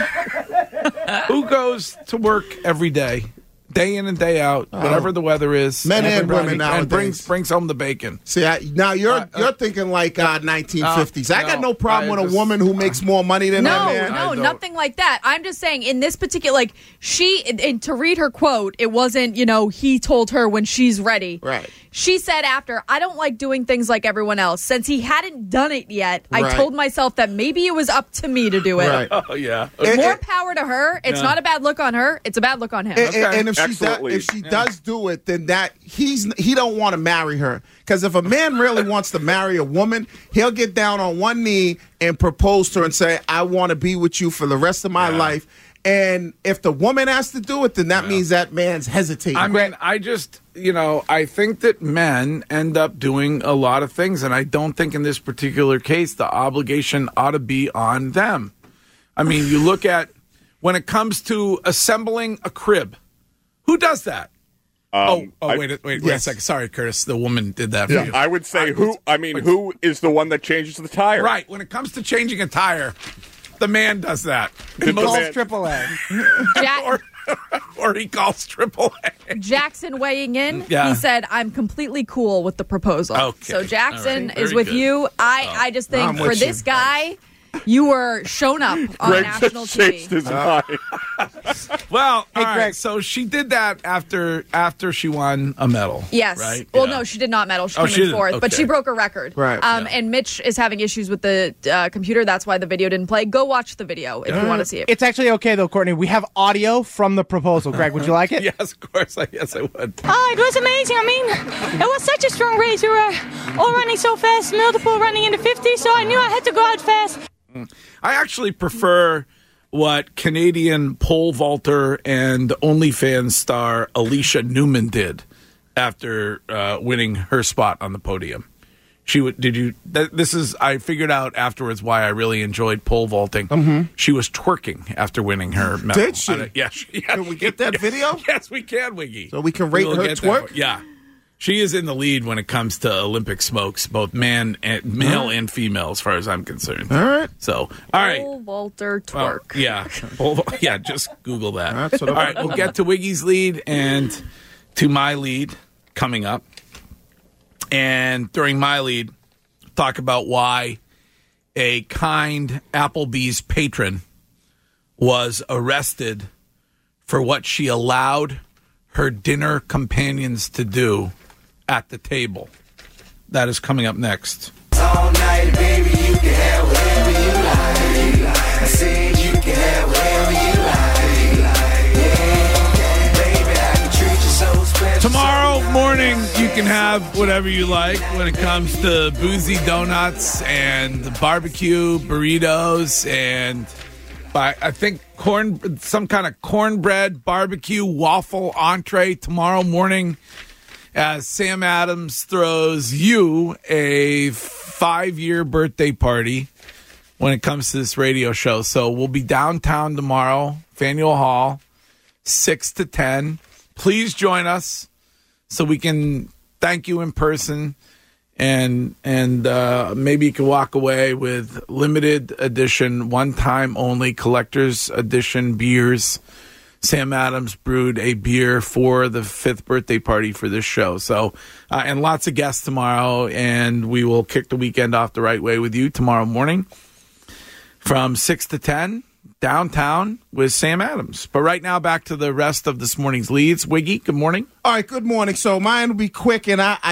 Who goes to work every day? Day in and day out, whatever the weather is. Men and women nowadays. And brings home the bacon. See, now you're thinking like 1950s. I got no problem with a woman who makes more money than that man. No, nothing like that. I'm just saying in this particular, to read her quote, it wasn't, he told her when she's ready. Right. She said after, I don't like doing things like everyone else. Since he hadn't done it yet, I told myself that maybe it was up to me to do it. Right. Oh, yeah. More power to her. It's not a bad look on her. It's a bad look on him. And if she does do it, then he don't want to marry her. Because if a man really wants to marry a woman, he'll get down on one knee and propose to her and say, I want to be with you for the rest of my life. And if the woman has to do it, then that means that man's hesitating. I mean, I just, I think that men end up doing a lot of things, and I don't think in this particular case the obligation ought to be on them. I mean, you look at when it comes to assembling a crib, who does that? Wait a second. Sorry, Curtis. The woman did that for you. I would say who is the one that changes the tire? Right. When it comes to changing a tire, the man does that. He calls AAA. or he calls AAA. Jackson weighing in, Yeah. he said, I'm completely cool with the proposal. Okay. So Jackson All right. is Very with good. you. I just think I'm for with this you. guy, you were shown up on Greg national just changed TV. his mind. Well, Hey, all right, Greg. so she did that after she won a medal. Yes. Right? Well, Yeah. no, she did not medal. She Oh, came she in didn't. fourth, but Okay. she broke a record. Right. And Mitch is having issues with the computer. That's why the video didn't play. Go watch the video if you want to see it. It's actually okay, though, Courtney. We have audio from the proposal. Greg, would you like it? Yes, of course. Yes, I would. Oh, it was amazing. I mean, it was such a strong race. We were all running so fast, multiple running in the 50s, so I knew I had to go out fast. I actually prefer what Canadian pole vaulter and OnlyFans star Alicia Newman did after winning her spot on the podium. I figured out afterwards why I really enjoyed pole vaulting. Mm-hmm. She was twerking after winning her medal. Did she? Yeah. Can we get that video? Yes, we can, Wiggy. So we can rate We'll her get that twerk? for- Yeah. She is in the lead when it comes to Olympic smokes, both male and female, as far as I'm concerned. All right. So, all right. Pole vaulter Well, twerk. yeah, just Google that. That's what All right, we'll get to Wiggy's lead and to my lead coming up. And during my lead, talk about why a kind Applebee's patron was arrested for what she allowed her dinner companions to do at the table. That is coming up next. All night, baby, you can have whatever you like. I said you can have whatever you like. Yeah, baby, I can treat you so special. Tomorrow morning, you can have whatever you like when it comes to boozy donuts and barbecue burritos and I think some kind of cornbread barbecue waffle entree tomorrow morning as Sam Adams throws you a 5-year birthday party when it comes to this radio show. So we'll be downtown tomorrow, Faneuil Hall, 6 to 10. Please join us so we can thank you in person. And maybe you can walk away with limited edition, one-time only collector's edition beers. Sam Adams brewed a beer for the 5th birthday party for this show. So, and lots of guests tomorrow, and we will kick the weekend off the right way with you tomorrow morning from 6 to 10 downtown with Sam Adams. But right now, back to the rest of this morning's leads. Wiggy, good morning. All right, good morning. So mine will be quick, and I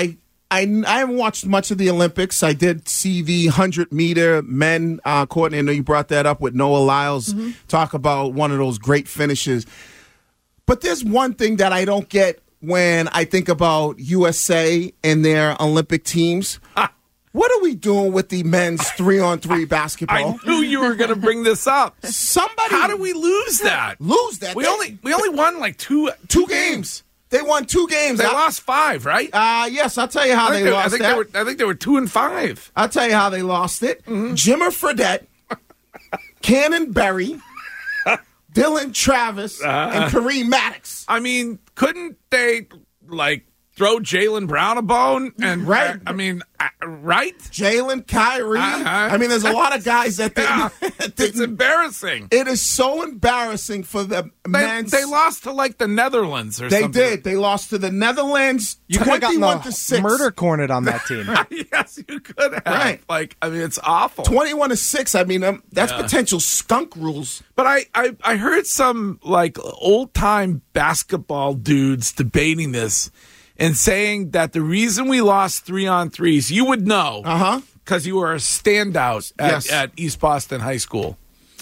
I haven't watched much of the Olympics. I did see the 100-meter men. Courtney, I know you brought that up with Noah Lyles. Talk about one of those great finishes. But there's one thing that I don't get when I think about USA and their Olympic teams. What are we doing with the men's 3-on-3 basketball? I knew you were going to bring this up. Somebody, how did we lose that? We only won like two games. They won 2 games. They lost 5, right? Yes, I'll tell you how they lost that. I think they were 2-5. I'll tell you how they lost it. Jimmer Fredette, Cannon Berry, Dylan Travis, and Kareem Maddox. I mean, couldn't they throw Jaylen Brown a bone? And right? Right? Jalen, Kyrie. I mean, there's a lot of guys that it's embarrassing. It is so embarrassing for the men. They lost to the Netherlands or something. They did. They lost to the Netherlands. You could have gotten 21-6. Murder cornered on that team. Yes, you could have. Right. It's awful. 21-6. I mean, that's potential skunk rules. But I heard some old time basketball dudes debating this. And saying that the reason we lost 3-on-3s, you would know, because you were a standout at East Boston High School.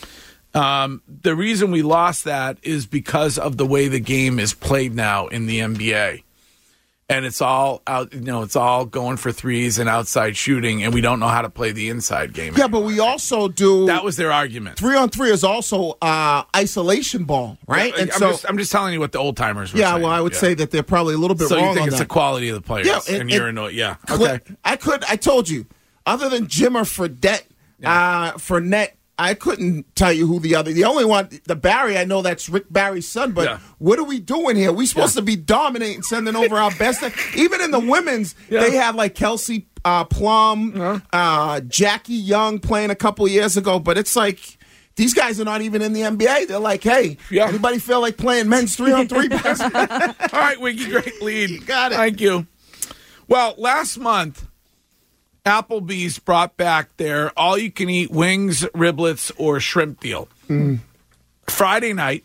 The reason we lost that is because of the way the game is played now in the NBA. And it's all out, it's all going for threes and outside shooting, and we don't know how to play the inside game. Yeah, but we also do. That was their argument. 3-on-3 is also isolation ball, right? Yeah, and I'm just telling you what the old timers were saying. Yeah, well, I would say that they're probably a little bit wrong on that. So you think it's the quality of the players, and you're annoyed. Yeah, okay. I told you, other than Jimmer Fredette, Fournette, I couldn't tell you who the only one, the Barry, I know that's Rick Barry's son, but what are we doing here? We're supposed to be dominating, sending over our best. Even in the women's, they had Kelsey Plum, Jackie Young playing a couple years ago, but it's these guys are not even in the NBA. They're hey, anybody feel like playing men's 3-on-3 basketball? All right, Wiggy, great lead. You got it. Thank you. Well, last month, Applebee's brought back their all-you-can-eat wings, riblets, or shrimp deal. Friday night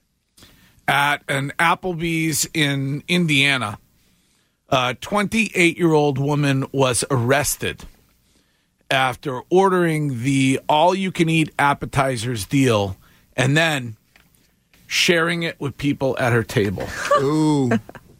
at an Applebee's in Indiana, a 28-year-old woman was arrested after ordering the all-you-can-eat appetizers deal and then sharing it with people at her table. Ooh.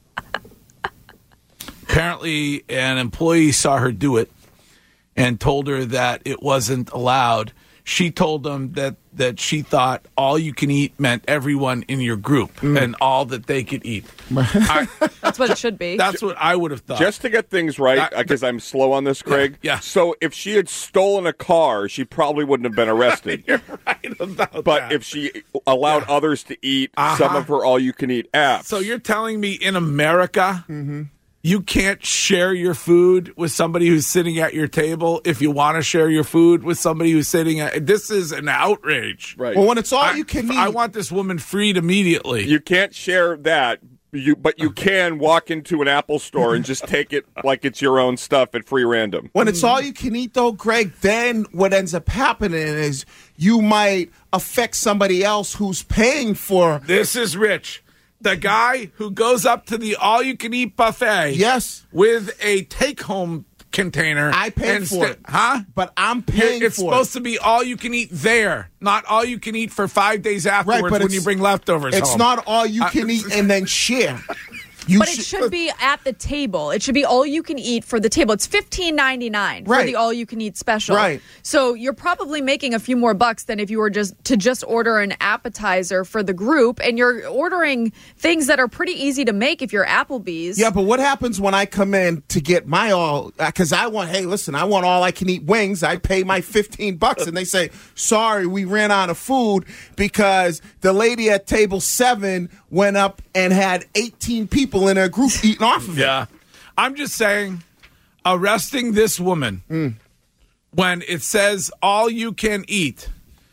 Apparently, an employee saw her do it and told her that it wasn't allowed. She told them that she thought all you can eat meant everyone in your group and all that they could eat. That's what it should be. That's what I would have thought. Just to get things right, because I'm slow on this, Craig. Yeah. So if she had stolen a car, she probably wouldn't have been arrested. You're right about that. But if she allowed others to eat some of her all-you-can-eat apps. So you're telling me in America... You can't share your food with somebody who's sitting at your table if you want to share your food with somebody who's sitting at... This is an outrage. Right. Well, when it's all you can eat... I want this woman freed immediately. You can't share that, but you can walk into an Apple store and just take it like it's your own stuff at free random. When it's all you can eat, though, Greg, then what ends up happening is you might affect somebody else who's paying for... This is Rich. The guy who goes up to the all-you-can-eat buffet with a take-home container. I paid for it. Huh? But I'm paying for it. It's supposed to be all-you-can-eat there, not all-you-can-eat for 5 days afterwards when you bring leftovers home. It's not all-you-can-eat and then share. But it should be at the table. It should be all you can eat for the table. It's $15.99 for the all you can eat special. Right. So you're probably making a few more bucks than if you were just order an appetizer for the group, and you're ordering things that are pretty easy to make if you're Applebee's. Yeah, but what happens when I come in to get my all? Because I want all I can eat wings. I pay my $15, and they say, "Sorry, we ran out of food because the lady at table 7 went up and had 18 people in her group eating off of it." Yeah. I'm just saying, arresting this woman when it says all you can eat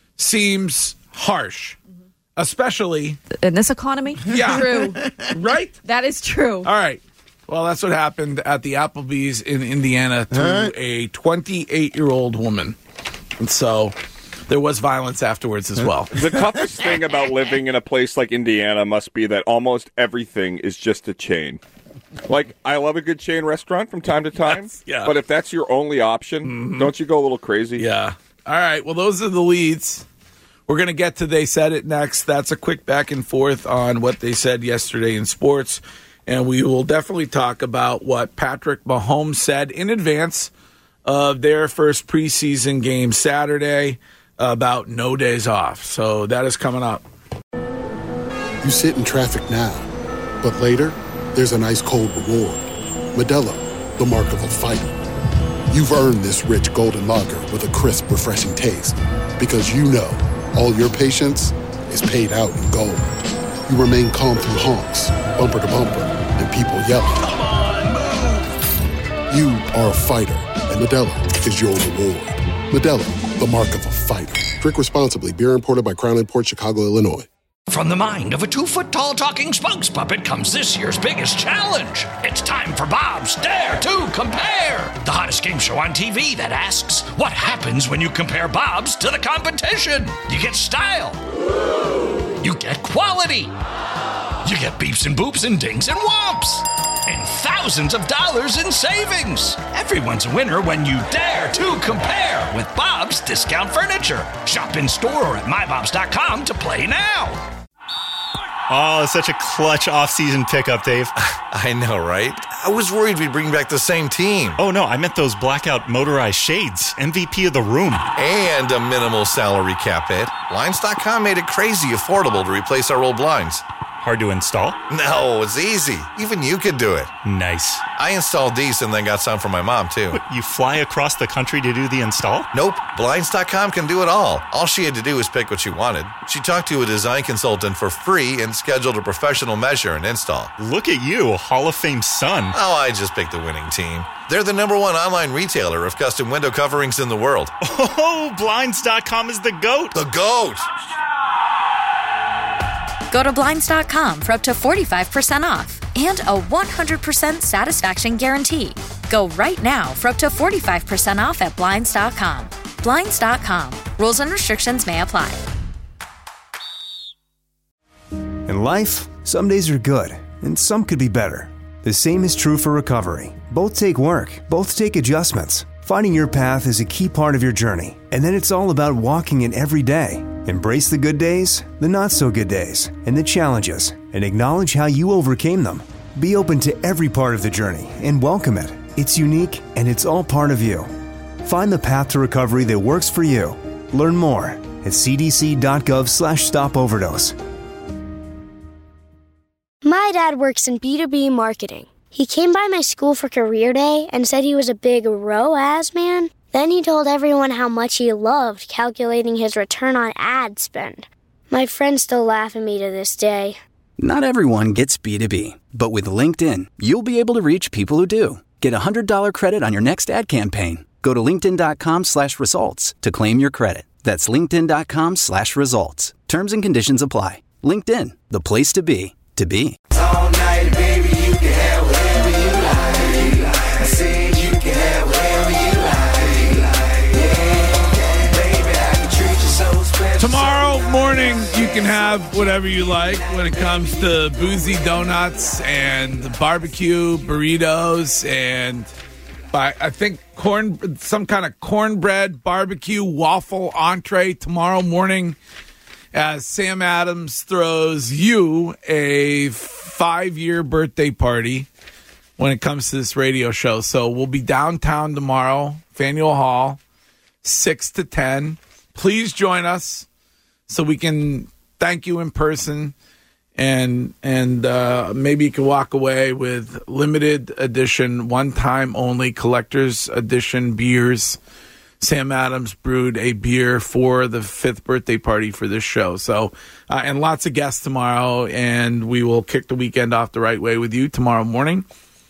seems harsh, especially in this economy. Yeah. True. Right? That is true. All right. Well, that's what happened at the Applebee's in Indiana to a 28-year-old woman. And so there was violence afterwards as well. The toughest thing about living in a place like Indiana must be that almost everything is just a chain. Like, I love a good chain restaurant from time to time, but if that's your only option, don't you go a little crazy? Yeah. All right, well, those are the leads. We're going to get to They Said It next. That's a quick back and forth on what they said yesterday in sports. And we will definitely talk about what Patrick Mahomes said in advance of their first preseason game Saturday about no days off. So that is coming up. You sit in traffic now, but later, there's an ice-cold reward. Modelo, the mark of a fighter. You've earned this rich golden lager with a crisp, refreshing taste. Because you know all your patience is paid out in gold. You remain calm through honks, bumper to bumper, and people yelling. Come on, move! You are a fighter, and Modelo is your reward. Modelo, the mark of a fighter. Drink responsibly. Beer imported by Crown Imports, Chicago, Illinois. From the mind of a 2-foot-tall talking spokes puppet comes this year's biggest challenge. It's time for Bob's Dare to Compare, the hottest game show on TV that asks, what happens when you compare Bob's to the competition? You get style. You get quality. You get beeps and boops and dings and whomps. And thousands of dollars in savings. Everyone's a winner when you dare to compare with Bob's Discount Furniture. Shop in store or at mybobs.com to play now. Oh, it's such a clutch off-season pickup, Dave. I know, right? I was worried we'd bring back the same team. Oh, no, I meant those blackout motorized shades. MVP of the room. And a minimal salary cap hit. Blinds.com made it crazy affordable to replace our old blinds. Hard to install? No, it's easy. Even you could do it. Nice. I installed these and then got some for my mom, too. What, you fly across the country to do the install? Nope. Blinds.com can do it all. All she had to do was pick what she wanted. She talked to a design consultant for free and scheduled a professional measure and install. Look at you, a Hall of Fame son. Oh, I just picked the winning team. They're the #1 online retailer of custom window coverings in the world. Oh, Blinds.com is the GOAT. The GOAT! Go to Blinds.com for up to 45% off and a 100% satisfaction guarantee. Go right now for up to 45% off at Blinds.com. Blinds.com. Rules and restrictions may apply. In life, some days are good, and some could be better. The same is true for recovery. Both take work, both take adjustments. Finding your path is a key part of your journey, and then it's all about walking it every day. Embrace the good days, the not-so-good days, and the challenges, and acknowledge how you overcame them. Be open to every part of the journey and welcome it. It's unique, and it's all part of you. Find the path to recovery that works for you. Learn more at cdc.gov/stopoverdose. My dad works in B2B marketing. He came by my school for career day and said he was a big ROAS man. Then he told everyone how much he loved calculating his return on ad spend. My friends still laugh at me to this day. Not everyone gets B2B, but with LinkedIn, you'll be able to reach people who do. Get a $100 credit on your next ad campaign. Go to linkedin.com/results to claim your credit. That's linkedin.com/results. Terms and conditions apply. LinkedIn, the place to be, to be. All night, baby, you can have whatever you like. I said you can have whatever you like. Yeah, baby, I can treat you so special. Tomorrow morning, you can have whatever you like when it comes to boozy donuts and barbecue burritos and I think some kind of cornbread barbecue waffle entree tomorrow morning as Sam Adams throws you a 5-year birthday party when it comes to this radio show. So we'll be downtown tomorrow, Faneuil Hall, 6 to 10. Please join us so we can thank you in person and maybe you can walk away with limited edition, one-time only collector's edition beers. Sam Adams brewed a beer for the 5th birthday party for this show. So, and lots of guests tomorrow, and we will kick the weekend off the right way with you tomorrow morning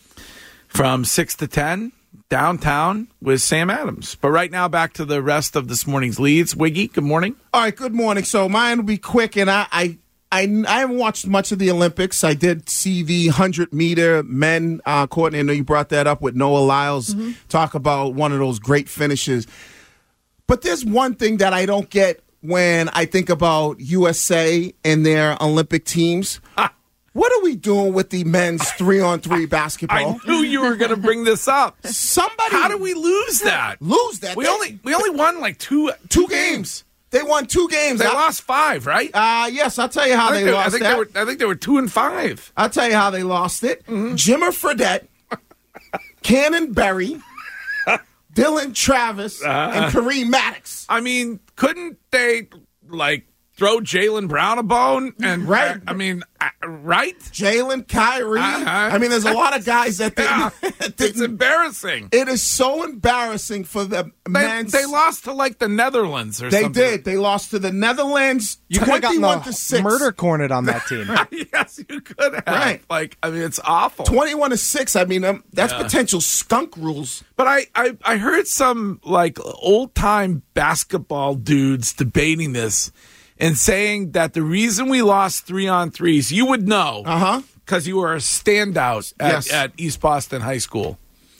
from 6 to 10 downtown with Sam Adams. But right now, back to the rest of this morning's leads. Wiggy, good morning. All right, good morning. So mine will be quick, and I haven't watched much of the Olympics. I did see the 100-meter men, Courtney, I know you brought that up with Noah Lyles, talk about one of those great finishes. But there's one thing that I don't get when I think about USA and their Olympic teams. What are we doing with the men's 3-on-3 basketball? I knew you were going to bring this up. Somebody, how did we lose that? Lose that? We only won like two games. They won 2 games. They lost 5, right? Yes, I'll tell you how they lost that. I think they were 2-5. I'll tell you how they lost it. Mm-hmm. Jimmer Fredette, Cannon Berry, Dylan Travis, and Kareem Maddox. I mean, couldn't they throw Jaylen Brown a bone? And right? Right? Jaylen, Kyrie. I mean, there's a lot of guys that it's embarrassing. It is so embarrassing for the men. They lost to the Netherlands or something. They did. They lost to the Netherlands. You could have gotten 21-6. murder cornered on that team. Yes, you could have. Right. It's awful. 21-6. I mean, that's potential skunk rules. But I heard some old time basketball dudes debating this. And saying that the reason we lost 3-on-3s, you would know, because you were a standout at East Boston High School.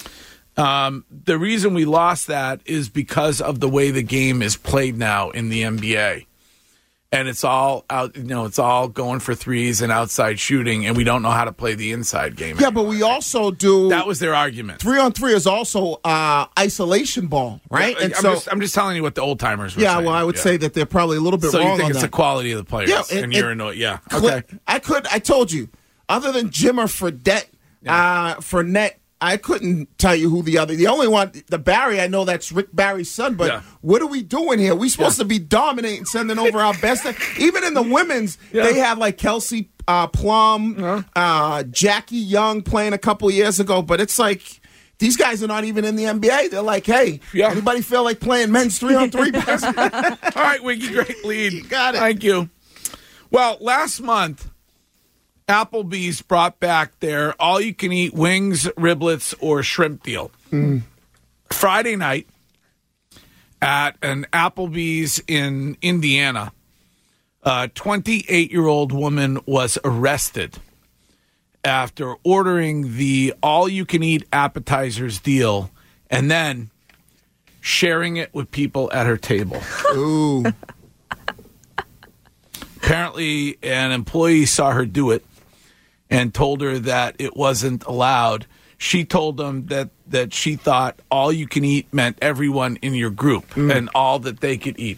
The reason we lost that is because of the way the game is played now in the NBA. And it's all out, it's all going for threes and outside shooting, and we don't know how to play the inside game. Yeah, but we also do. That was their argument. 3-on-3 is also isolation ball, right? Yeah, and I'm just telling you what the old timers were saying. Yeah, well, I would say that they're probably a little bit wrong on that. So you think it's the quality of the players? Yeah, and you're annoyed. Yeah, okay. I told you, other than Jimmer Fredette, Fournette. I couldn't tell you who the only one, the Barry, I know that's Rick Barry's son, but what are we doing here? We're supposed to be dominating, sending over our best. Even in the women's, they had Kelsey Plum, Jackie Young playing a couple years ago, but it's these guys are not even in the NBA. They're hey, anybody feel like playing men's 3-on-3 basketball? All right, Wiggy, great lead. You got it. Thank you. Well, last month, Applebee's brought back their all-you-can-eat wings, riblets, or shrimp deal. Friday night at an Applebee's in Indiana, a 28-year-old woman was arrested after ordering the all-you-can-eat appetizers deal and then sharing it with people at her table. Ooh. Apparently, an employee saw her do it and told her that it wasn't allowed. She told them that she thought all you can eat meant everyone in your group and all that they could eat.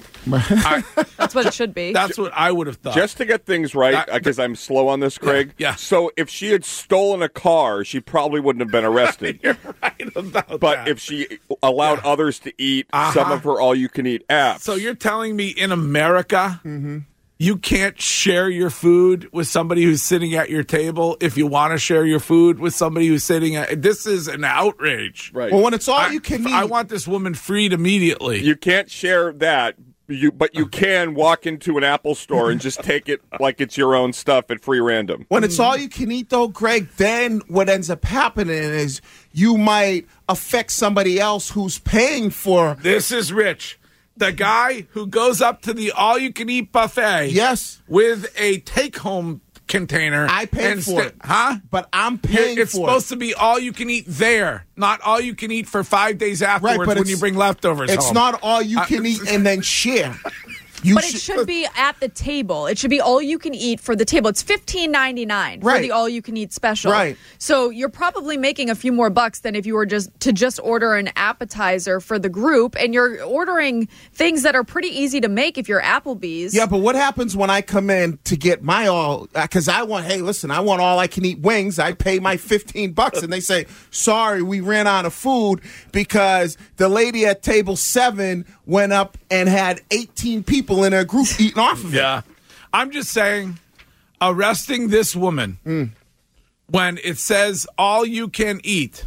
That's what it should be. That's what I would have thought. Just to get things right, because I'm slow on this, Craig. Yeah. So if she had stolen a car, she probably wouldn't have been arrested. You're right about but that. if she allowed others to eat some of her all-you-can-eat apps. So you're telling me in America... You can't share your food with somebody who's sitting at your table if you want to share your food with somebody who's sitting at... This is an outrage. Right. Well, when it's all you can eat... I want this woman freed immediately. You can't share that, but you can walk into an Apple store and just take it like it's your own stuff at free random. When it's all you can eat, though, Greg, then what ends up happening is you might affect somebody else who's paying for... This is Rich. The guy who goes up to the all-you-can-eat buffet with a take-home container. I paid for it. Huh? But I'm paying for it. It's supposed to be all-you-can-eat there, not all-you-can-eat for 5 days afterwards when you bring leftovers home. It's not all-you-can-eat and then share. It should be at the table. It should be all you can eat for the table. It's $15.99 for the all you can eat special. Right. So you're probably making a few more bucks than if you were just order an appetizer for the group, and you're ordering things that are pretty easy to make if you're Applebee's. Yeah, but what happens when I come in to get my all? Because I want all I can eat wings. I pay my $15, and they say, sorry, we ran out of food because the lady at table 7 went up and had 18 people in her group eating off of it. Yeah. I'm just saying, arresting this woman when it says all you can eat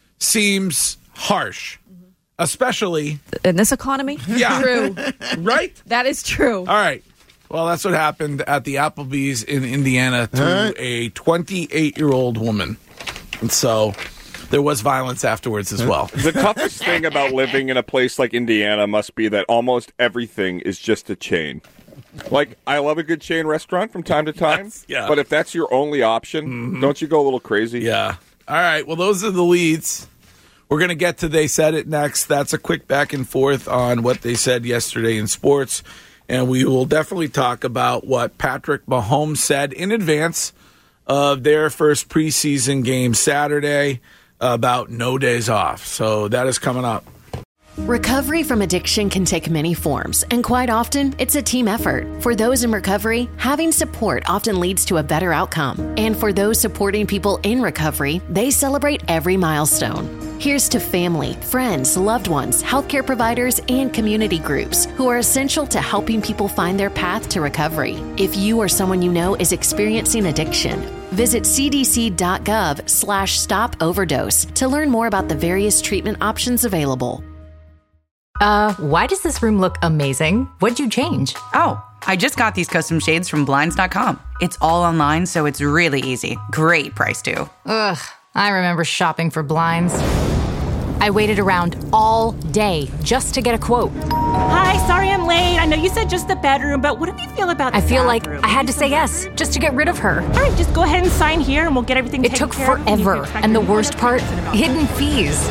seems harsh, especially in this economy. Yeah. True. Right? That is true. All right. Well, that's what happened at the Applebee's in Indiana to a 28-year-old woman. And so there was violence afterwards as well. The toughest thing about living in a place like Indiana must be that almost everything is just a chain. I love a good chain restaurant from time to time, but if that's your only option, don't you go a little crazy? Yeah. All right, well, those are the leads. We're going to get to They Said It next. That's a quick back and forth on what they said yesterday in sports, and we will definitely talk about what Patrick Mahomes said in advance of their first preseason game Saturday about no days off. So that is coming up. Recovery from addiction can take many forms, and quite often, it's a team effort. For those in recovery, having support often leads to a better outcome. And for those supporting people in recovery, they celebrate every milestone. Here's to family, friends, loved ones, healthcare providers, and community groups who are essential to helping people find their path to recovery. If you or someone you know is experiencing addiction, visit cdc.gov/stop-overdose to learn more about the various treatment options available. Why does this room look amazing? What'd you change? Oh, I just got these custom shades from Blinds.com. It's all online, so it's really easy. Great price, too. Ugh, I remember shopping for blinds. I waited around all day just to get a quote. Hi, sorry I'm late. I know you said just the bedroom, but what do you feel about the I feel bathroom? like I had to say yes, just to get rid of her. All right, just go ahead and sign here and we'll get everything taken care of. It took forever, and the worst part, hidden fees.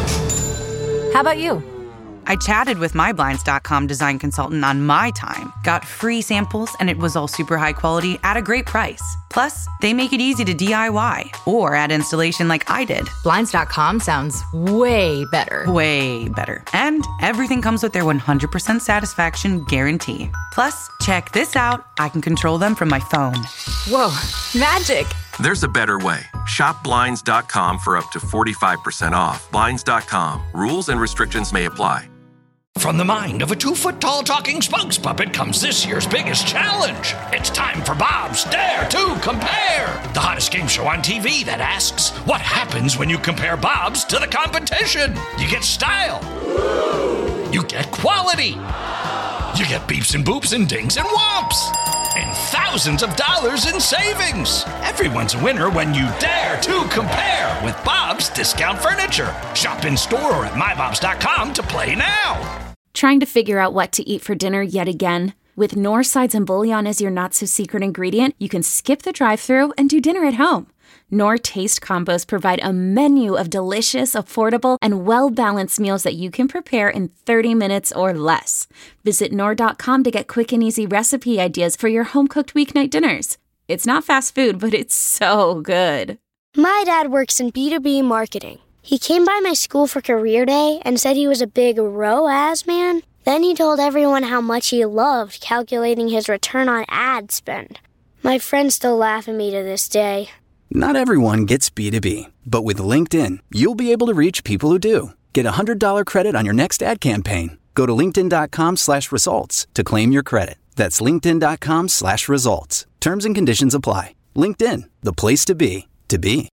How about you? I chatted with my Blinds.com design consultant on my time, got free samples, and it was all super high quality at a great price. Plus, they make it easy to DIY or add installation like I did. Blinds.com sounds way better. Way better. And everything comes with their 100% satisfaction guarantee. Plus, check this out. I can control them from my phone. Whoa, magic. There's a better way. Shop Blinds.com for up to 45% off. Blinds.com. Rules and restrictions may apply. From the mind of a 2-foot-tall talking spokes puppet comes this year's biggest challenge. It's time for Bob's Dare to Compare, the hottest game show on TV that asks, what happens when you compare Bob's to the competition? You get style. You get quality. You get beeps and boops and dings and whomps. And thousands of dollars in savings. Everyone's a winner when you dare to compare with Bob's Discount Furniture. Shop in store or at mybobs.com to play now. Trying to figure out what to eat for dinner yet again? With Knorr sides and bouillon as your not-so-secret ingredient, you can skip the drive-thru and do dinner at home. Knorr Taste Combos provide a menu of delicious, affordable, and well-balanced meals that you can prepare in 30 minutes or less. Visit Knorr.com to get quick and easy recipe ideas for your home-cooked weeknight dinners. It's not fast food, but it's so good. My dad works in B2B marketing. He came by my school for career day and said he was a big ROAS man. Then he told everyone how much he loved calculating his return on ad spend. My friends still laugh at me to this day. Not everyone gets B2B, but with LinkedIn, you'll be able to reach people who do. Get a $100 credit on your next ad campaign. Go to linkedin.com/results to claim your credit. That's linkedin.com/results. Terms and conditions apply. LinkedIn, the place to be, to be.